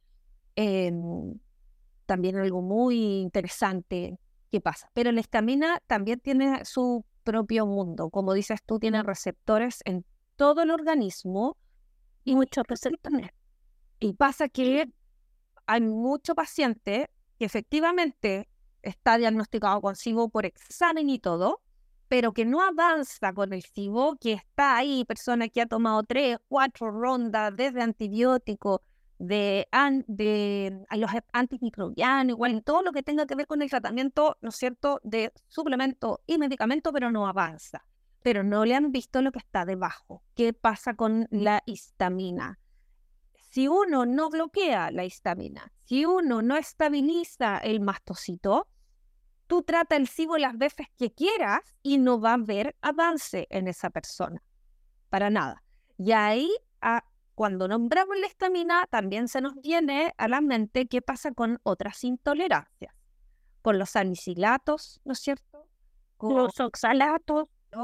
también algo muy interesante que pasa. Pero la histamina también tiene su propio mundo, como dices tú, tiene receptores en todo el organismo y muchos receptores. Y pasa que hay muchos pacientes que efectivamente está diagnosticado con SIBO por examen y todo, pero que no avanza con el SIBO, que está ahí, persona que ha tomado 3, 4 rondas desde antibióticos, de los antimicrobianos, igual en todo lo que tenga que ver con el tratamiento, ¿no es cierto?, de suplemento y medicamento, pero no avanza. Pero no le han visto lo que está debajo. ¿Qué pasa con la histamina? Si uno no bloquea la histamina, si uno no estabiliza el mastocito, tú trata el SIBO las veces que quieras y no va a haber avance en esa persona, para nada. Y ahí, cuando nombramos la histamina, también se nos viene a la mente qué pasa con otras intolerancias, con los salicilatos, ¿no es cierto? Con Los oxalatos,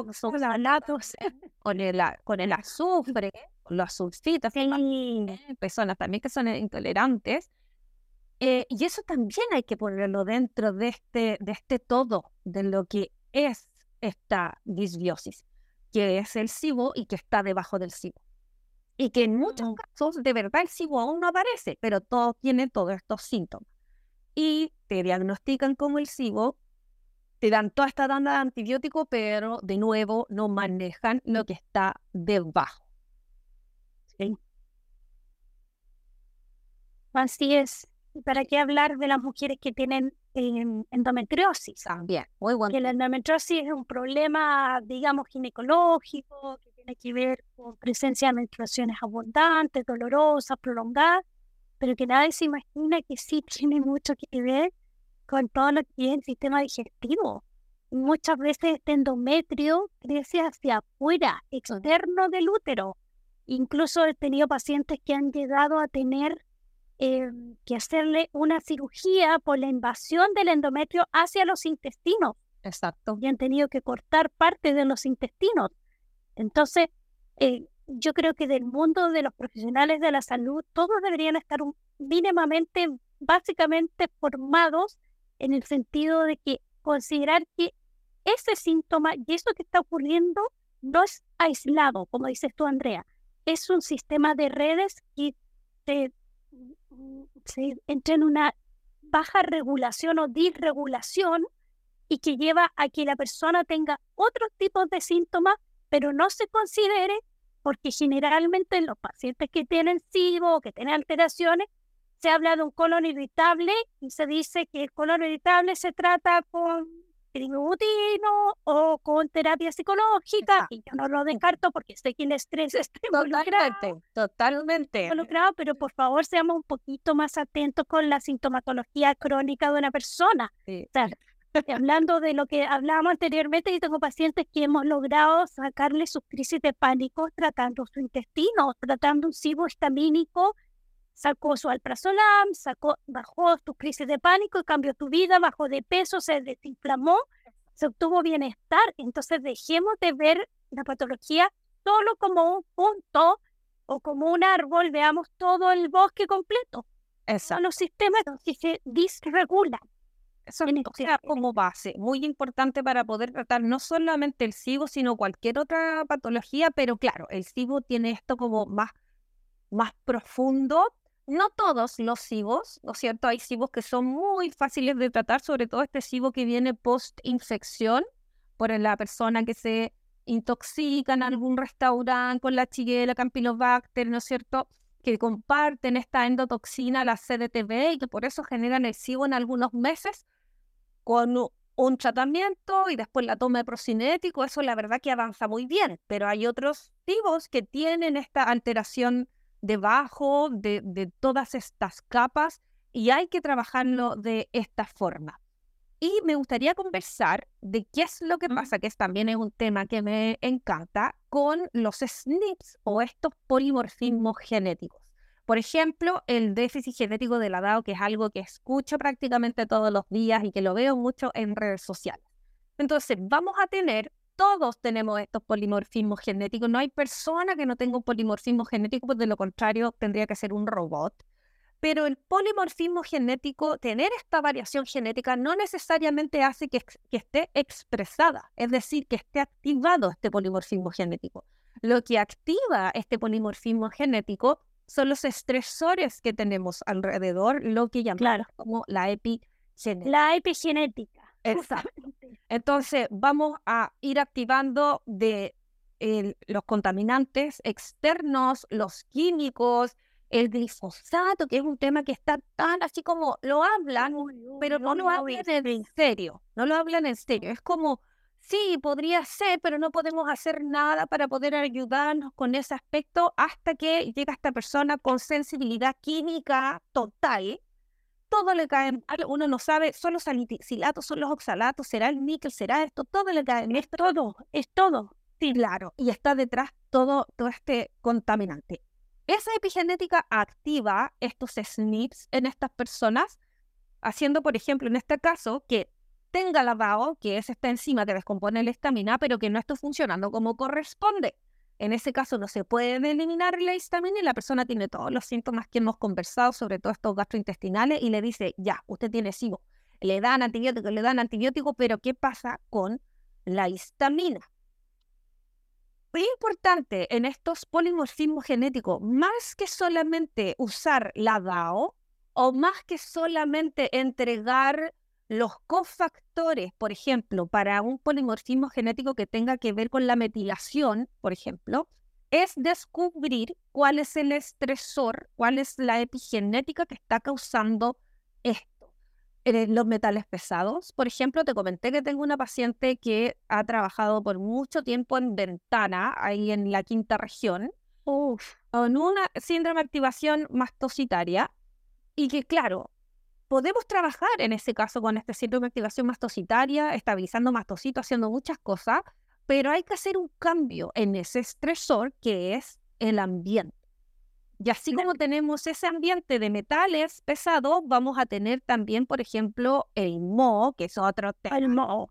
con el azufre, los sulfitos, personas también que son intolerantes. Y eso también hay que ponerlo dentro de este todo, de lo que es esta disbiosis, que es el SIBO y que está debajo del SIBO. Y que en muchos casos, de verdad, el SIBO aún no aparece, pero todo tiene todos estos síntomas. Y te diagnostican como el SIBO, te dan toda esta tanda de antibióticos, pero de nuevo no manejan lo que está debajo. ¿Sí? Así es. ¿Para qué hablar de las mujeres que tienen endometriosis? También, muy bueno. Que la endometriosis es un problema, digamos, ginecológico, que tiene que ver con presencia de menstruaciones abundantes, dolorosas, prolongadas, pero que nadie se imagina que sí tiene mucho que ver con todo lo que es el sistema digestivo. Muchas veces este endometrio crece hacia afuera, externo del útero. Incluso he tenido pacientes que han llegado a tener que hacerle una cirugía por la invasión del endometrio hacia los intestinos. Exacto. Y han tenido que cortar parte de los intestinos. Entonces, yo creo que del mundo de los profesionales de la salud, todos deberían estar mínimamente, básicamente formados en el sentido de que considerar que ese síntoma y eso que está ocurriendo no es aislado, como dices tú, Andrea. Es un sistema de redes que se entra en una baja regulación o disregulación y que lleva a que la persona tenga otros tipos de síntomas, pero no se considere, porque generalmente en los pacientes que tienen SIBO o que tienen alteraciones, se habla de un colon irritable y se dice que el colon irritable se trata con tributino o con terapia psicológica, y yo no lo descarto porque sé que el estrés está totalmente involucrado, pero por favor seamos un poquito más atentos con la sintomatología crónica de una persona. Sí. O sea, hablando de lo que hablábamos anteriormente, yo tengo pacientes que hemos logrado sacarle sus crisis de pánico tratando su intestino, tratando un SIBO histamínico. Sacó su alprazolam, bajó tu crisis de pánico y cambió tu vida, bajó de peso, se desinflamó, se obtuvo bienestar. Entonces dejemos de ver la patología solo como un punto o como un árbol, veamos todo el bosque completo. Exacto. Los sistemas que se disregulan. Eso como base, muy importante para poder tratar no solamente el SIBO, sino cualquier otra patología, pero claro, el SIBO tiene esto como más profundo. No todos los SIBOs, ¿no es cierto? Hay SIBOs que son muy fáciles de tratar, sobre todo este SIBO que viene post-infección por la persona que se intoxica en algún restaurante con la Shigella, Campylobacter, ¿no es cierto?, que comparten esta endotoxina, la CDTB, y que por eso generan el SIBO en algunos meses con un tratamiento y después la toma de procinético. Eso la verdad que avanza muy bien, pero hay otros SIBOs que tienen esta alteración debajo de todas estas capas y hay que trabajarlo de esta forma. Y me gustaría conversar de qué es lo que pasa, que también es un tema que me encanta, con los SNPs o estos polimorfismos genéticos. Por ejemplo, el déficit genético de la DAO, que es algo que escucho prácticamente todos los días y que lo veo mucho en redes sociales. Entonces, todos tenemos estos polimorfismos genéticos. No hay persona que no tenga un polimorfismo genético, pues de lo contrario tendría que ser un robot. Pero el polimorfismo genético, tener esta variación genética, no necesariamente hace que esté expresada, es decir, que esté activado este polimorfismo genético. Lo que activa este polimorfismo genético son los estresores que tenemos alrededor, lo que llamamos como la epigenética. La epigenética. Exacto. Entonces, vamos a ir activando los contaminantes externos, los químicos, el glifosato, que es un tema que está tan así como lo hablan, pero no lo hablan en serio. No lo hablan en serio. Es como, sí, podría ser, pero no podemos hacer nada para poder ayudarnos con ese aspecto hasta que llega esta persona con sensibilidad química total. Todo le cae mal, uno no sabe, son los salicilatos, son los oxalatos, será el níquel, será esto, todo le cae mal. Es todo. Sí, claro, y está detrás todo este contaminante. Esa epigenética activa estos SNPs en estas personas, haciendo, por ejemplo, en este caso, que tenga la DAO, que es esta enzima que descompone la histamina, pero que no esté funcionando como corresponde. En ese caso no se puede eliminar la histamina y la persona tiene todos los síntomas que hemos conversado, sobre todo estos gastrointestinales, y le dice, ya, usted tiene SIBO. Le dan antibiótico, pero ¿qué pasa con la histamina? Muy importante en estos polimorfismos genéticos, más que solamente usar la DAO o más que solamente entregar los cofactores, por ejemplo, para un polimorfismo genético que tenga que ver con la metilación, por ejemplo, es descubrir cuál es el estresor, cuál es la epigenética que está causando esto. Los metales pesados, por ejemplo, te comenté que tengo una paciente que ha trabajado por mucho tiempo en Ventana, ahí en la quinta región, con una síndrome de activación mastocitaria, y que claro, podemos trabajar en ese caso con este síndrome de activación mastocitaria, estabilizando mastocito, haciendo muchas cosas, pero hay que hacer un cambio en ese estresor que es el ambiente. Y así como tenemos ese ambiente de metales pesados, vamos a tener también, por ejemplo, el moho, que es otro tema. El moho.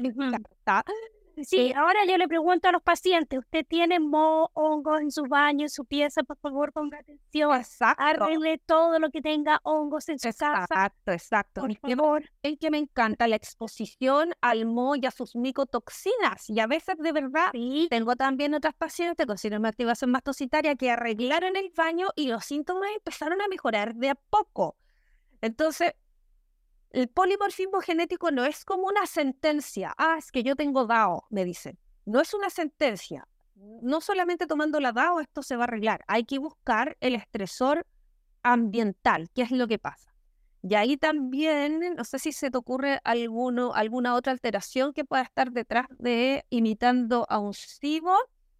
Sí, ahora yo le pregunto a los pacientes, ¿usted tiene moho, hongos en su baño, en su pieza? Por favor, ponga atención. Exacto. Arregle todo lo que tenga hongos en su casa. Exacto. Por favor. Es que me encanta la exposición al moho y a sus micotoxinas. Y a veces, de verdad, tengo también otras pacientes con síndrome de activación mastocitaria que arreglaron el baño y los síntomas empezaron a mejorar de a poco. Entonces, el polimorfismo genético no es como una sentencia. Es que yo tengo DAO, me dicen. No es una sentencia. No solamente tomando la DAO esto se va a arreglar. Hay que buscar el estresor ambiental, qué es lo que pasa. Y ahí también, no sé si se te ocurre alguna otra alteración que pueda estar detrás de imitando a un SIBO.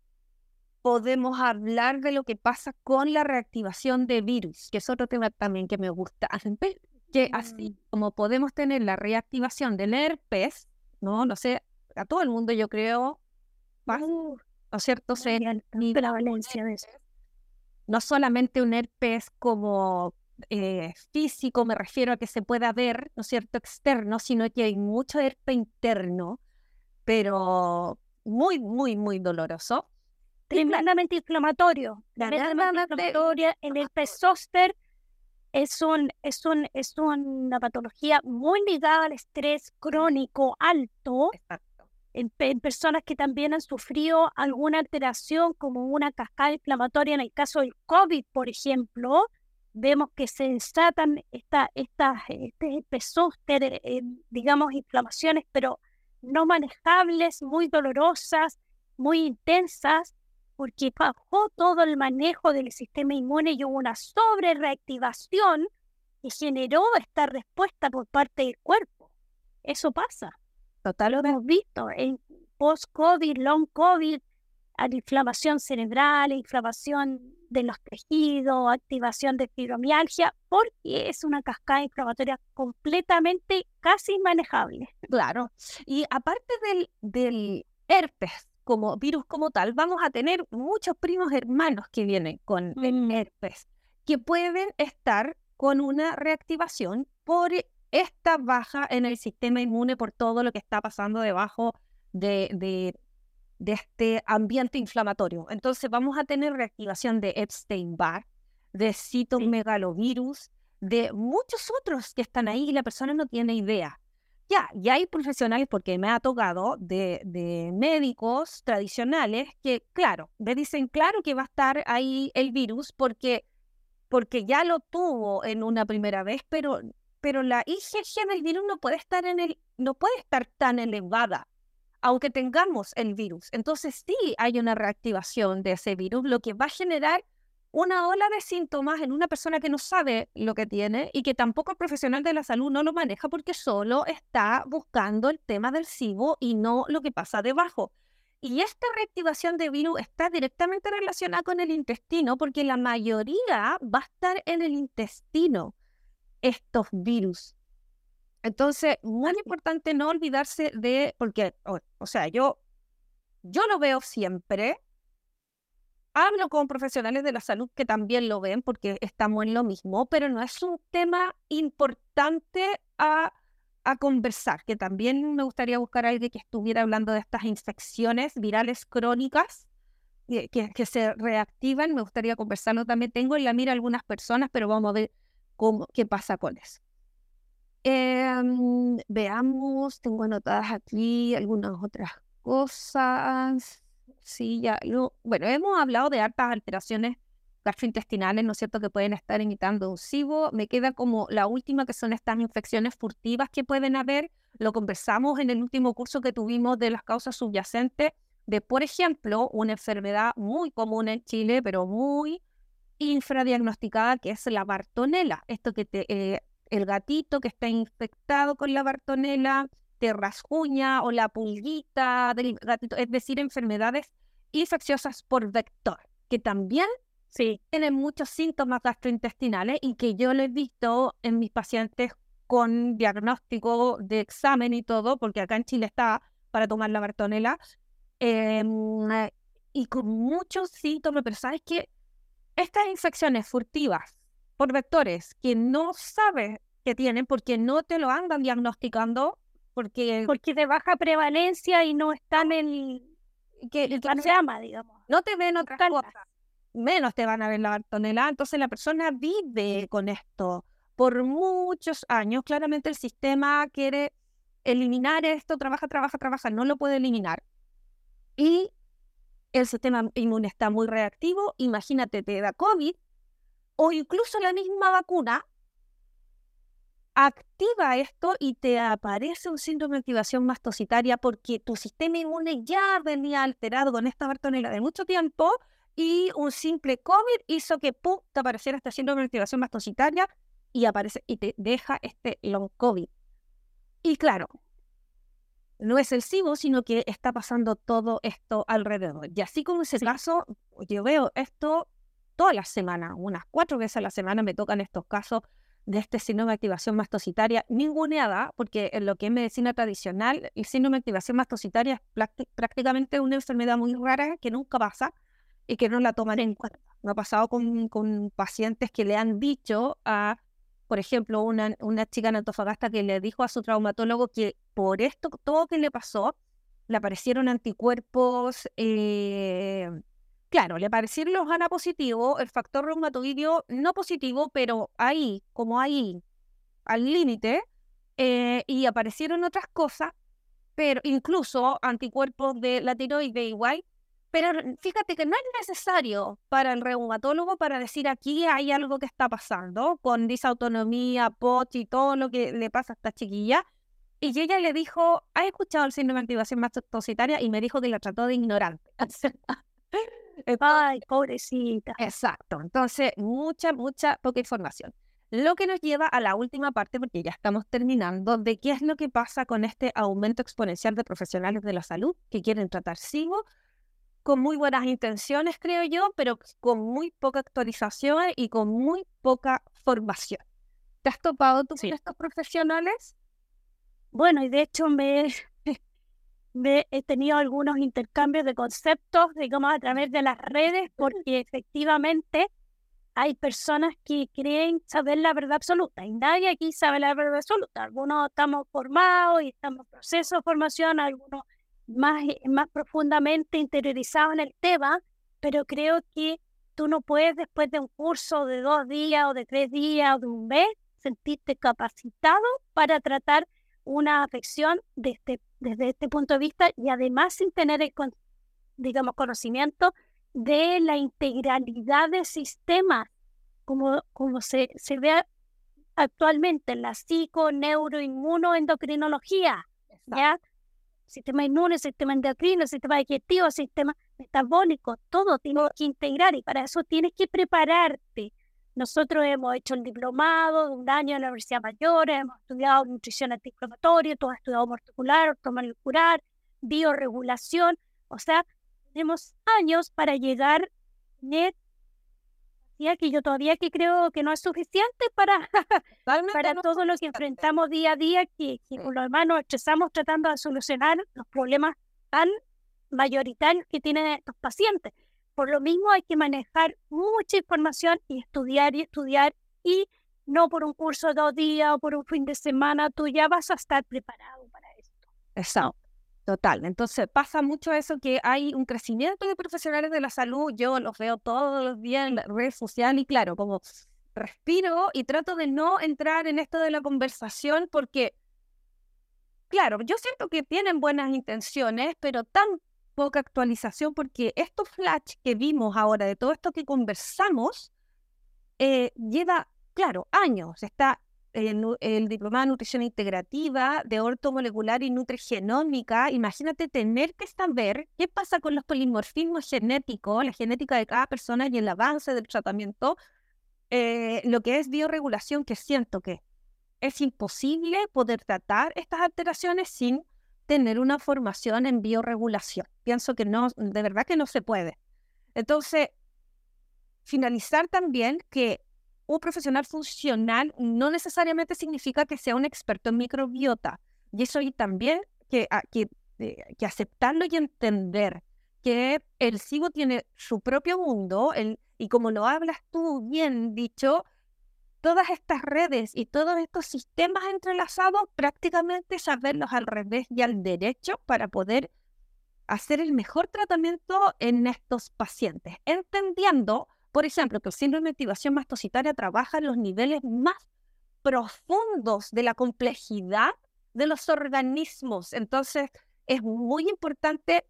Podemos hablar de lo que pasa con la reactivación de virus, que es otro tema también que me gusta. Que así como podemos tener la reactivación del herpes, no sé, a todo el mundo yo creo, ¿no es cierto? La valencia de eso. No solamente un herpes como físico, me refiero a que se pueda ver, ¿no es cierto?, externo, sino que hay mucho herpes interno, pero muy, muy, muy doloroso. Tremendamente inflamatorio. El herpes zóster es una patología muy ligada al estrés crónico alto. Exacto. En personas que también han sufrido alguna alteración como una cascada inflamatoria. En el caso del COVID, por ejemplo, vemos que se desatan este herpes zóster, digamos, inflamaciones, pero no manejables, muy dolorosas, muy intensas, porque bajó todo el manejo del sistema inmune y hubo una sobrereactivación que generó esta respuesta por parte del cuerpo. Eso pasa. Total, lo hemos visto en post-COVID, long COVID, inflamación cerebral, inflamación de los tejidos, activación de fibromialgia, porque es una cascada inflamatoria completamente casi inmanejable. Claro. Y aparte del herpes, como virus como tal, vamos a tener muchos primos hermanos que vienen con el herpes, que pueden estar con una reactivación por esta baja en el sistema inmune, por todo lo que está pasando debajo de este ambiente inflamatorio. Entonces vamos a tener reactivación de Epstein-Barr, de citomegalovirus, de muchos otros que están ahí y la persona no tiene idea. Ya hay profesionales, porque me ha tocado, de médicos tradicionales que, claro, me dicen, claro que va a estar ahí el virus porque ya lo tuvo en una primera vez, pero la IgG del virus no puede estar tan elevada, aunque tengamos el virus. Entonces sí hay una reactivación de ese virus, lo que va a generar una ola de síntomas en una persona que no sabe lo que tiene y que tampoco el profesional de la salud no lo maneja porque solo está buscando el tema del SIBO y no lo que pasa debajo. Y esta reactivación de virus está directamente relacionada con el intestino porque la mayoría va a estar en el intestino, estos virus. Entonces, muy importante no olvidarse porque, o sea, yo lo veo siempre, hablo con profesionales de la salud que también lo ven porque estamos en lo mismo, pero no es un tema importante a conversar, que también me gustaría buscar a alguien que estuviera hablando de estas infecciones virales crónicas que se reactivan. Me gustaría conversarlo también. Tengo en la mira algunas personas, pero vamos a ver qué pasa con eso. Veamos, tengo anotadas aquí algunas otras cosas. Sí, bueno, hemos hablado de hartas alteraciones gastrointestinales, ¿no es cierto?, que pueden estar imitando un SIBO. Me queda como la última, que son estas infecciones furtivas que pueden haber. Lo conversamos en el último curso que tuvimos de las causas subyacentes de, por ejemplo, una enfermedad muy común en Chile, pero muy infradiagnosticada, que es la Bartonella. Esto que el gatito que está infectado con la Bartonella te rasguña, o la pulguita del gatito, es decir, enfermedades infecciosas por vector, que también tienen muchos síntomas gastrointestinales y que yo lo he visto en mis pacientes con diagnóstico de examen y todo, porque acá en Chile está para tomar la Bartonella, y con muchos síntomas. Pero ¿sabes qué? Estas infecciones furtivas por vectores que no sabes que tienen porque no te lo andan diagnosticando, porque de baja prevalencia y no están en el panorama, digamos. No te ven otras cosas, menos te van a ver la Bartonella. Entonces la persona vive con esto por muchos años. Claramente el sistema quiere eliminar esto, trabaja, no lo puede eliminar. Y el sistema inmune está muy reactivo. Imagínate, te da COVID, o incluso la misma vacuna activa esto y te aparece un síndrome de activación mastocitaria porque tu sistema inmune ya venía alterado con esta Bartonella de mucho tiempo, y un simple COVID hizo que te apareciera este síndrome de activación mastocitaria y aparece y te deja este long COVID. Y claro, no es el SIBO, sino que está pasando todo esto alrededor. Y así como ese caso, yo veo esto todas las semanas, unas 4 veces a la semana me tocan estos casos de este síndrome de activación mastocitaria ninguneada, porque en lo que es medicina tradicional, el síndrome de activación mastocitaria es prácticamente una enfermedad muy rara que nunca pasa y que no la toman en cuenta. Me ha pasado con pacientes que le han dicho por ejemplo, una chica en Antofagasta que le dijo a su traumatólogo que por esto, todo que le pasó, le aparecieron anticuerpos, claro, le aparecieron los ANA positivos, el factor reumatoideo no positivo, pero ahí, como ahí, al límite, y aparecieron otras cosas, pero incluso anticuerpos de la tiroides igual. Pero fíjate que no es necesario para el reumatólogo para decir aquí hay algo que está pasando con disautonomía, POTS y todo lo que le pasa a esta chiquilla. Y ella le dijo, ¿has escuchado el síndrome de activación mastocitaria? Y me dijo que la trató de ignorante. Ay, pobrecita. Exacto. Entonces, mucha poca información. Lo que nos lleva a la última parte, porque ya estamos terminando, de qué es lo que pasa con este aumento exponencial de profesionales de la salud que quieren tratar SIBO con muy buenas intenciones, creo yo, pero con muy poca actualización y con muy poca formación. ¿Te has topado tú con estos profesionales? Bueno, y de hecho he tenido algunos intercambios de conceptos, digamos, a través de las redes, porque efectivamente hay personas que creen saber la verdad absoluta y nadie aquí sabe la verdad absoluta. Algunos estamos formados y estamos en proceso de formación, algunos más profundamente interiorizados en el tema, pero creo que tú no puedes después de un curso de 2 días o de 3 días o de un mes sentirte capacitado para tratar una afección desde este punto de vista y además sin tener el conocimiento de la integralidad del sistema, como se ve actualmente en la neuroinmunoendocrinología, ¿ya? Sistema inmune, sistema endocrino, sistema digestivo, sistema metabólico, todo tienes que integrar y para eso tienes que prepararte. Nosotros hemos hecho el diplomado de 1 año en la Universidad Mayor, hemos estudiado nutrición antiinflamatoria, tú has estudiado molecular, ortomolecular, biorregulación, o sea, tenemos años para llegar a tener, que yo todavía que creo que no es suficiente para todo lo que enfrentamos día a día, que por lo demás nos estresamos tratando de solucionar los problemas tan mayoritarios que tienen estos pacientes. Por lo mismo hay que manejar mucha información y estudiar y no por un curso de 2 días o por un fin de semana, tú ya vas a estar preparado para esto. Exacto. Total, entonces pasa mucho eso que hay un crecimiento de profesionales de la salud, yo los veo todos los días en la red social y claro, como respiro y trato de no entrar en esto de la conversación porque, claro, yo siento que tienen buenas intenciones, pero tan poca actualización porque estos flash que vimos ahora de todo esto que conversamos lleva, claro, años, está el diplomado de nutrición integrativa, de ortomolecular y nutrigenómica. Imagínate tener que saber qué pasa con los polimorfismos genéticos, la genética de cada persona y el avance del tratamiento, lo que es biorregulación, que siento que es imposible poder tratar estas alteraciones sin tener una formación en biorregulación. Pienso que no, de verdad que no se puede. Entonces, finalizar también que un profesional funcional no necesariamente significa que sea un experto en microbiota. Y eso y también que aceptarlo y entender que el SIBO tiene su propio mundo y como lo hablas tú bien dicho, todas estas redes y todos estos sistemas entrelazados prácticamente saberlos al revés y al derecho para poder hacer el mejor tratamiento en estos pacientes, entendiendo, por ejemplo, que el síndrome de activación mastocitaria trabaja en los niveles más profundos de la complejidad de los organismos. Entonces, es muy importante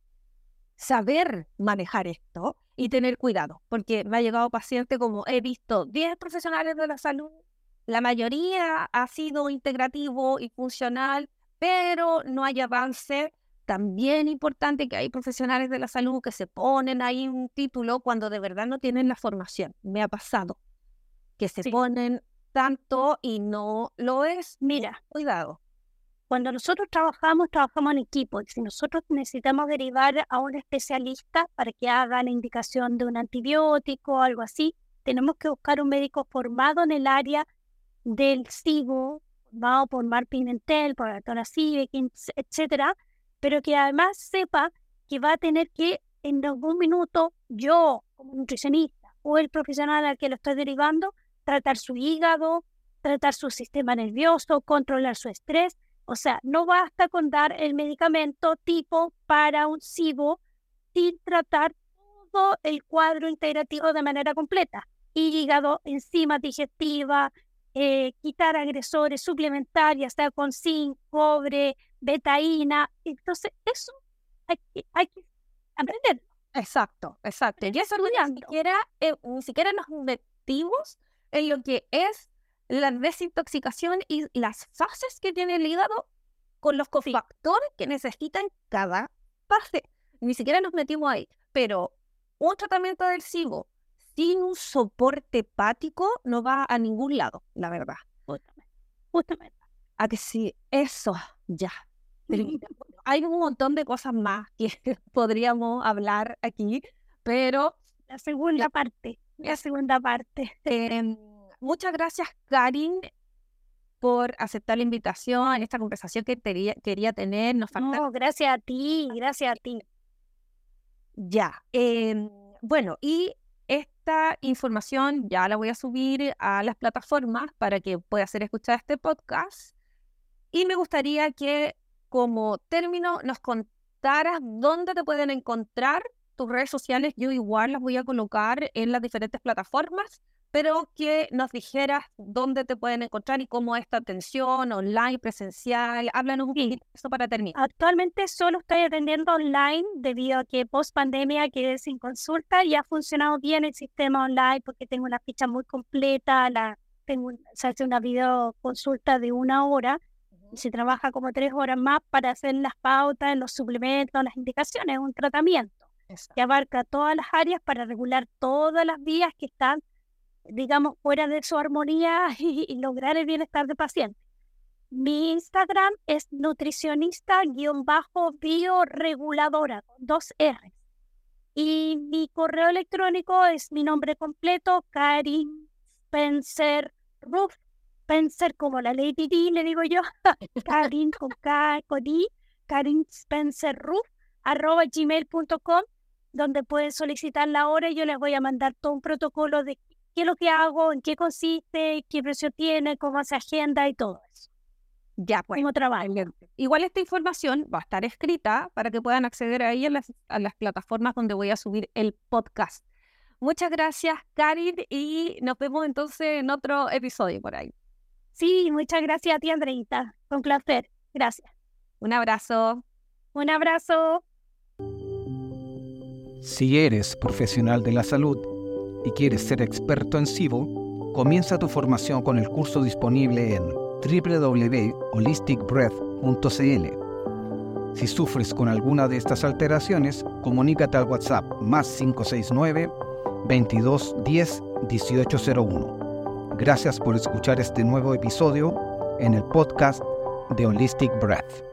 saber manejar esto y tener cuidado, porque me ha llegado paciente como he visto 10 profesionales de la salud, la mayoría ha sido integrativo y funcional, pero no hay avance. También importante que hay profesionales de la salud que se ponen ahí un título cuando de verdad no tienen la formación. Me ha pasado que se ponen tanto y no lo es. Mira, cuidado. Cuando nosotros trabajamos en equipo. Y si nosotros necesitamos derivar a un especialista para que haga la indicación de un antibiótico o algo así, tenemos que buscar un médico formado en el área del SIBO, formado por Marc Pimentel, por la doctora Sibe, etcétera, pero que además sepa que va a tener que en algún minuto yo, como nutricionista, o el profesional al que lo estoy derivando, tratar su hígado, tratar su sistema nervioso, controlar su estrés. O sea, no basta con dar el medicamento tipo para un SIBO sin tratar todo el cuadro integrativo de manera completa. Hígado, enzimas digestivas, quitar agresores suplementarios, sea con zinc, cobre, betaína. Entonces, eso hay que aprender. Exacto. Y eso ni siquiera nos metimos en lo que es la desintoxicación y las fases que tiene el hígado con los cofactores que necesitan cada fase. Ni siquiera nos metimos ahí. Pero un tratamiento del SIBO sin un soporte hepático no va a ningún lado, la verdad. Justamente. A que sí, eso, ya. Hay un montón de cosas más que podríamos hablar aquí, pero La segunda parte. Muchas gracias, Karin, por aceptar la invitación, esta conversación que quería tener. No, gracias a ti. Ya. Bueno, y esta información ya la voy a subir a las plataformas para que pueda ser escuchada este podcast. Y me gustaría que, como término, nos contaras dónde te pueden encontrar tus redes sociales. Yo igual las voy a colocar en las diferentes plataformas, pero que nos dijeras dónde te pueden encontrar y cómo esta atención online, presencial. Háblanos un poquito de eso para terminar. Actualmente solo estoy atendiendo online debido a que post pandemia quedé sin consulta y ha funcionado bien el sistema online porque tengo una ficha muy completa, se hace una videoconsulta de 1 hora y se trabaja como 3 horas más para hacer las pautas, los suplementos, las indicaciones, un tratamiento que abarca todas las áreas para regular todas las vías que están, digamos, fuera de su armonía y lograr el bienestar del paciente. Mi Instagram es nutricionista_bioreguladora, con 2 R. Y mi correo electrónico es mi nombre completo, Karin Spencer Ruff. Spencer como la Lady Di, le digo yo. Karin con K, con I, Karin Spencer Ruff, @gmail.com, donde pueden solicitar la hora y yo les voy a mandar todo un protocolo de qué es lo que hago, en qué consiste, qué precio tiene, cómo se agenda y todo eso. Ya, pues. Cómo trabajo. Igual esta información va a estar escrita para que puedan acceder a ella a las plataformas donde voy a subir el podcast. Muchas gracias, Karin, y nos vemos entonces en otro episodio por ahí. Sí, muchas gracias a ti, Andreita. Con placer. Gracias. Un abrazo. Un abrazo. Si eres profesional de la salud y quieres ser experto en SIBO, comienza tu formación con el curso disponible en www.holisticbreath.cl. Si sufres con alguna de estas alteraciones, comunícate al WhatsApp +569 22 10 1801. Gracias por escuchar este nuevo episodio en el podcast de Holistic Breath.